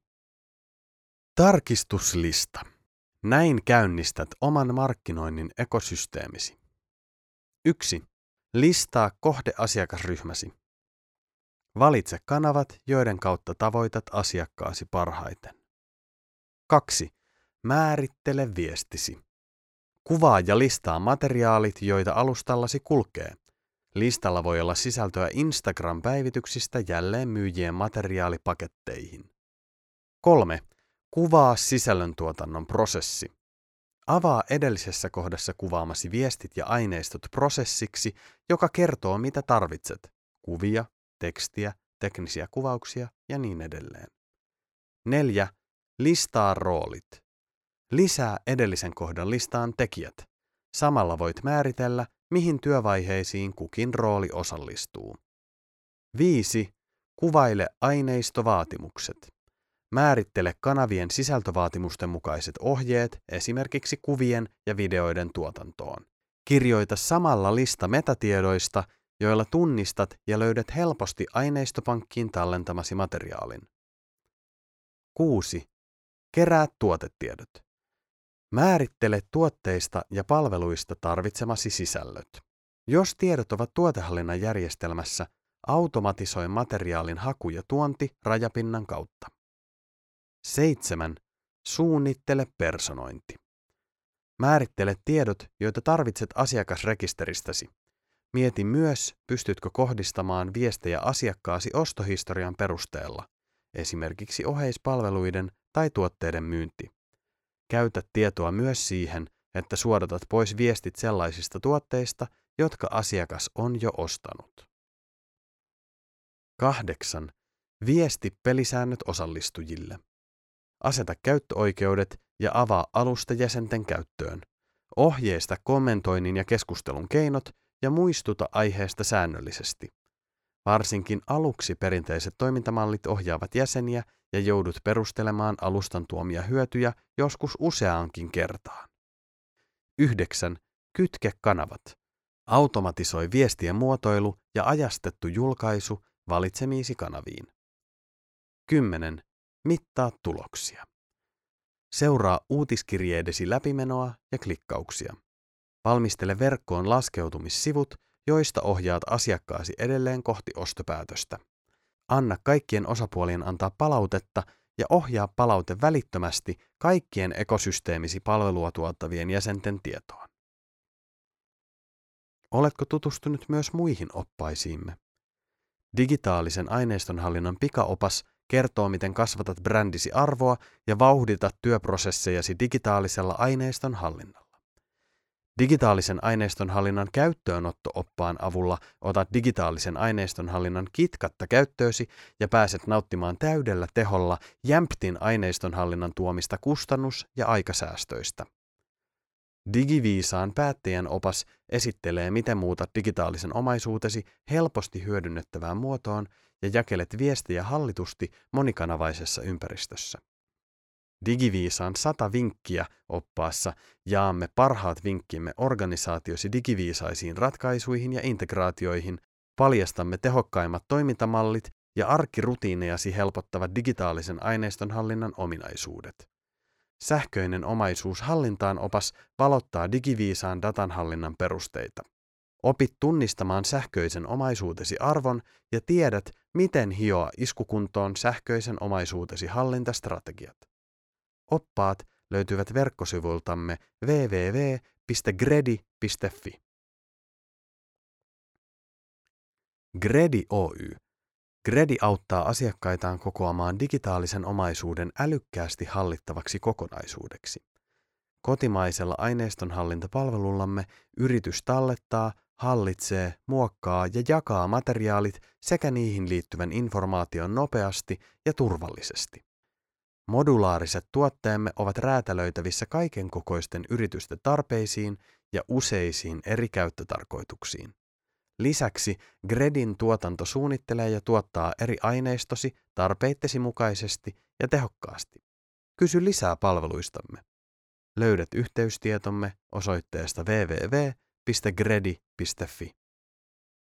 Tarkistuslista. Näin käynnistät oman markkinoinnin ekosysteemisi. yksi. Listaa kohdeasiakasryhmäsi. Valitse kanavat, joiden kautta tavoitat asiakkaasi parhaiten. kaksi. Määrittele viestisi. Kuvaa ja listaa materiaalit, joita alustallasi kulkee. Listalla voi olla sisältöä Instagram-päivityksistä jälleenmyyjien materiaalipaketteihin. kolme. Kuvaa sisällöntuotannon prosessi. Avaa edellisessä kohdassa kuvaamasi viestit ja aineistot prosessiksi, joka kertoo mitä tarvitset. kuvia, tekstiä, teknisiä kuvauksia ja niin edelleen. Neljä. Listaa roolit. Lisää edellisen kohdan listaan tekijät. Samalla voit määritellä, mihin työvaiheisiin kukin rooli osallistuu. Viisi. Kuvaile aineistovaatimukset. Määrittele kanavien sisältövaatimusten mukaiset ohjeet esimerkiksi kuvien ja videoiden tuotantoon. Kirjoita samalla lista metatiedoista, joilla tunnistat ja löydät helposti aineistopankkiin tallentamasi materiaalin. Kuusi. Kerää tuotetiedot. Määrittele tuotteista ja palveluista tarvitsemasi sisällöt. Jos tiedot ovat tuotehallinnan järjestelmässä, automatisoi materiaalin haku ja tuonti rajapinnan kautta. Seitsemän. Suunnittele personointi. Määrittele tiedot, joita tarvitset asiakasrekisteristäsi. Mieti myös, pystytkö kohdistamaan viestejä asiakkaasi ostohistorian perusteella, esimerkiksi oheispalveluiden tai tuotteiden myynti. Käytä tietoa myös siihen, että suodatat pois viestit sellaisista tuotteista, jotka asiakas on jo ostanut. Kahdeksan. Viesti pelisäännöt osallistujille. Aseta käyttöoikeudet ja avaa alusta jäsenten käyttöön. Ohjeista kommentoinnin ja keskustelun keinot ja muistuta aiheesta säännöllisesti. Varsinkin aluksi perinteiset toimintamallit ohjaavat jäseniä ja joudut perustelemaan alustan tuomia hyötyjä joskus useaankin kertaan. Yhdeksän. Kytke kanavat. Automatisoi viestien muotoilu ja ajastettu julkaisu valitsemiisi kanaviin. Kymmenen. Mittaa tuloksia. Seuraa uutiskirjeidesi läpimenoa ja klikkauksia. Valmistele verkkoon laskeutumissivut, joista ohjaat asiakkaasi edelleen kohti ostopäätöstä. Anna kaikkien osapuolien antaa palautetta ja ohjaa palaute välittömästi kaikkien ekosysteemisi palvelua tuottavien jäsenten tietoon. Oletko tutustunut myös muihin oppaisiimme? Digitaalisen aineistonhallinnan pikaopas kertoo, miten kasvatat brändisi arvoa ja vauhditat työprosessejasi digitaalisella aineiston hallinnalla. Digitaalisen aineistonhallinnan käyttöönotto-oppaan avulla otat digitaalisen aineistonhallinnan kitkatta käyttöösi ja pääset nauttimaan täydellä teholla jämptin aineistonhallinnan tuomista kustannus- ja aikasäästöistä. Digiviisaan päättäjän opas esittelee, miten muutat digitaalisen omaisuutesi helposti hyödynnettävään muotoon ja jakelet viestejä hallitusti monikanavaisessa ympäristössä. Digiviisaan sata vinkkiä oppaassa jaamme parhaat vinkkimme organisaatiosi digiviisaisiin ratkaisuihin ja integraatioihin, paljastamme tehokkaimmat toimintamallit ja arkirutiinejasi helpottavat digitaalisen aineistonhallinnan ominaisuudet. Sähköinen omaisuus hallintaan opas valottaa digiviisaan datanhallinnan perusteita. Opit tunnistamaan sähköisen omaisuutesi arvon ja tiedät, miten hioa iskukuntoon sähköisen omaisuutesi hallintastrategiat. Oppaat löytyvät verkkosivuiltamme double-u double-u double-u piste gredi piste fi. Gredi Oy. Gredi auttaa asiakkaitaan kokoamaan digitaalisen omaisuuden älykkäästi hallittavaksi kokonaisuudeksi. Kotimaisella aineistonhallintapalvelullamme yritys tallettaa, hallitsee, muokkaa ja jakaa materiaalit sekä niihin liittyvän informaation nopeasti ja turvallisesti. Modulaariset tuotteemme ovat räätälöitävissä kaiken kokoisten yritysten tarpeisiin ja useisiin eri käyttötarkoituksiin. Lisäksi Gredin tuotanto suunnittelee ja tuottaa eri aineistosi tarpeittesi mukaisesti ja tehokkaasti. Kysy lisää palveluistamme. Löydät yhteystietomme osoitteesta double-u double-u double-u piste gredi piste fi.